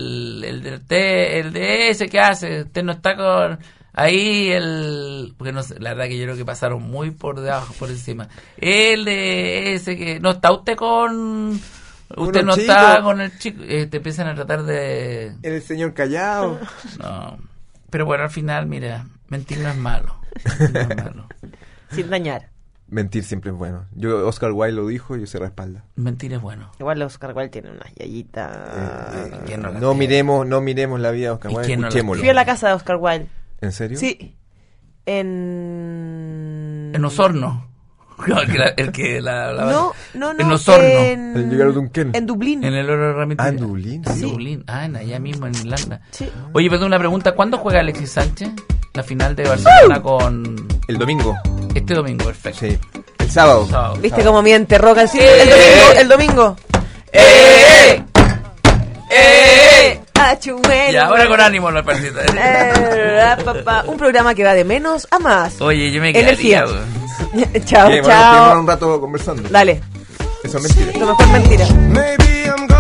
de ese que hace. Usted no está con... Ahí porque no sé, la verdad que yo creo que pasaron muy por debajo, por encima. El de ese que... No está usted con... Usted Uno no está chico. con el chico. Te empiezan a tratar de... El señor callado. No. Pero bueno, al final, mira, mentir no es malo. Mentir no es malo. Sin dañar. Mentir siempre es bueno. Oscar Wilde lo dijo y yo se respalda. Mentir es bueno. Igual Oscar Wilde tiene unas yayitas. ¿Quién no la No tiene? miremos la vida de Oscar ¿Y Wilde, quién no la escuchémoslo. Fui a la casa de Oscar Wilde. ¿En serio? Sí. En Osorno. No, el que la No. En Osorno. El llegar de un Ken. En Dublín. En el oro Ramírez. Ah, en Dublín, En sí. Dublín. Ah, allá mismo en Irlanda. Sí. Oye, perdón, una pregunta. ¿Cuándo juega Alexis Sánchez? La final de Barcelona con... El domingo. Este domingo, perfecto. Sí. El sábado. Sábado. ¿Viste cómo miente Roca el ¡Eh! domingo? ¡Eh! ¡Eh! ¡Achuelo! Y ahora con ánimo la partida. Un programa que va de menos a más. Oye, yo me Energía. quedaría, weón. Chao, Bien, bueno, chao. estuvimos un rato conversando. Dale. Eso es mentira. Lo mejor mentira. Maybe I'm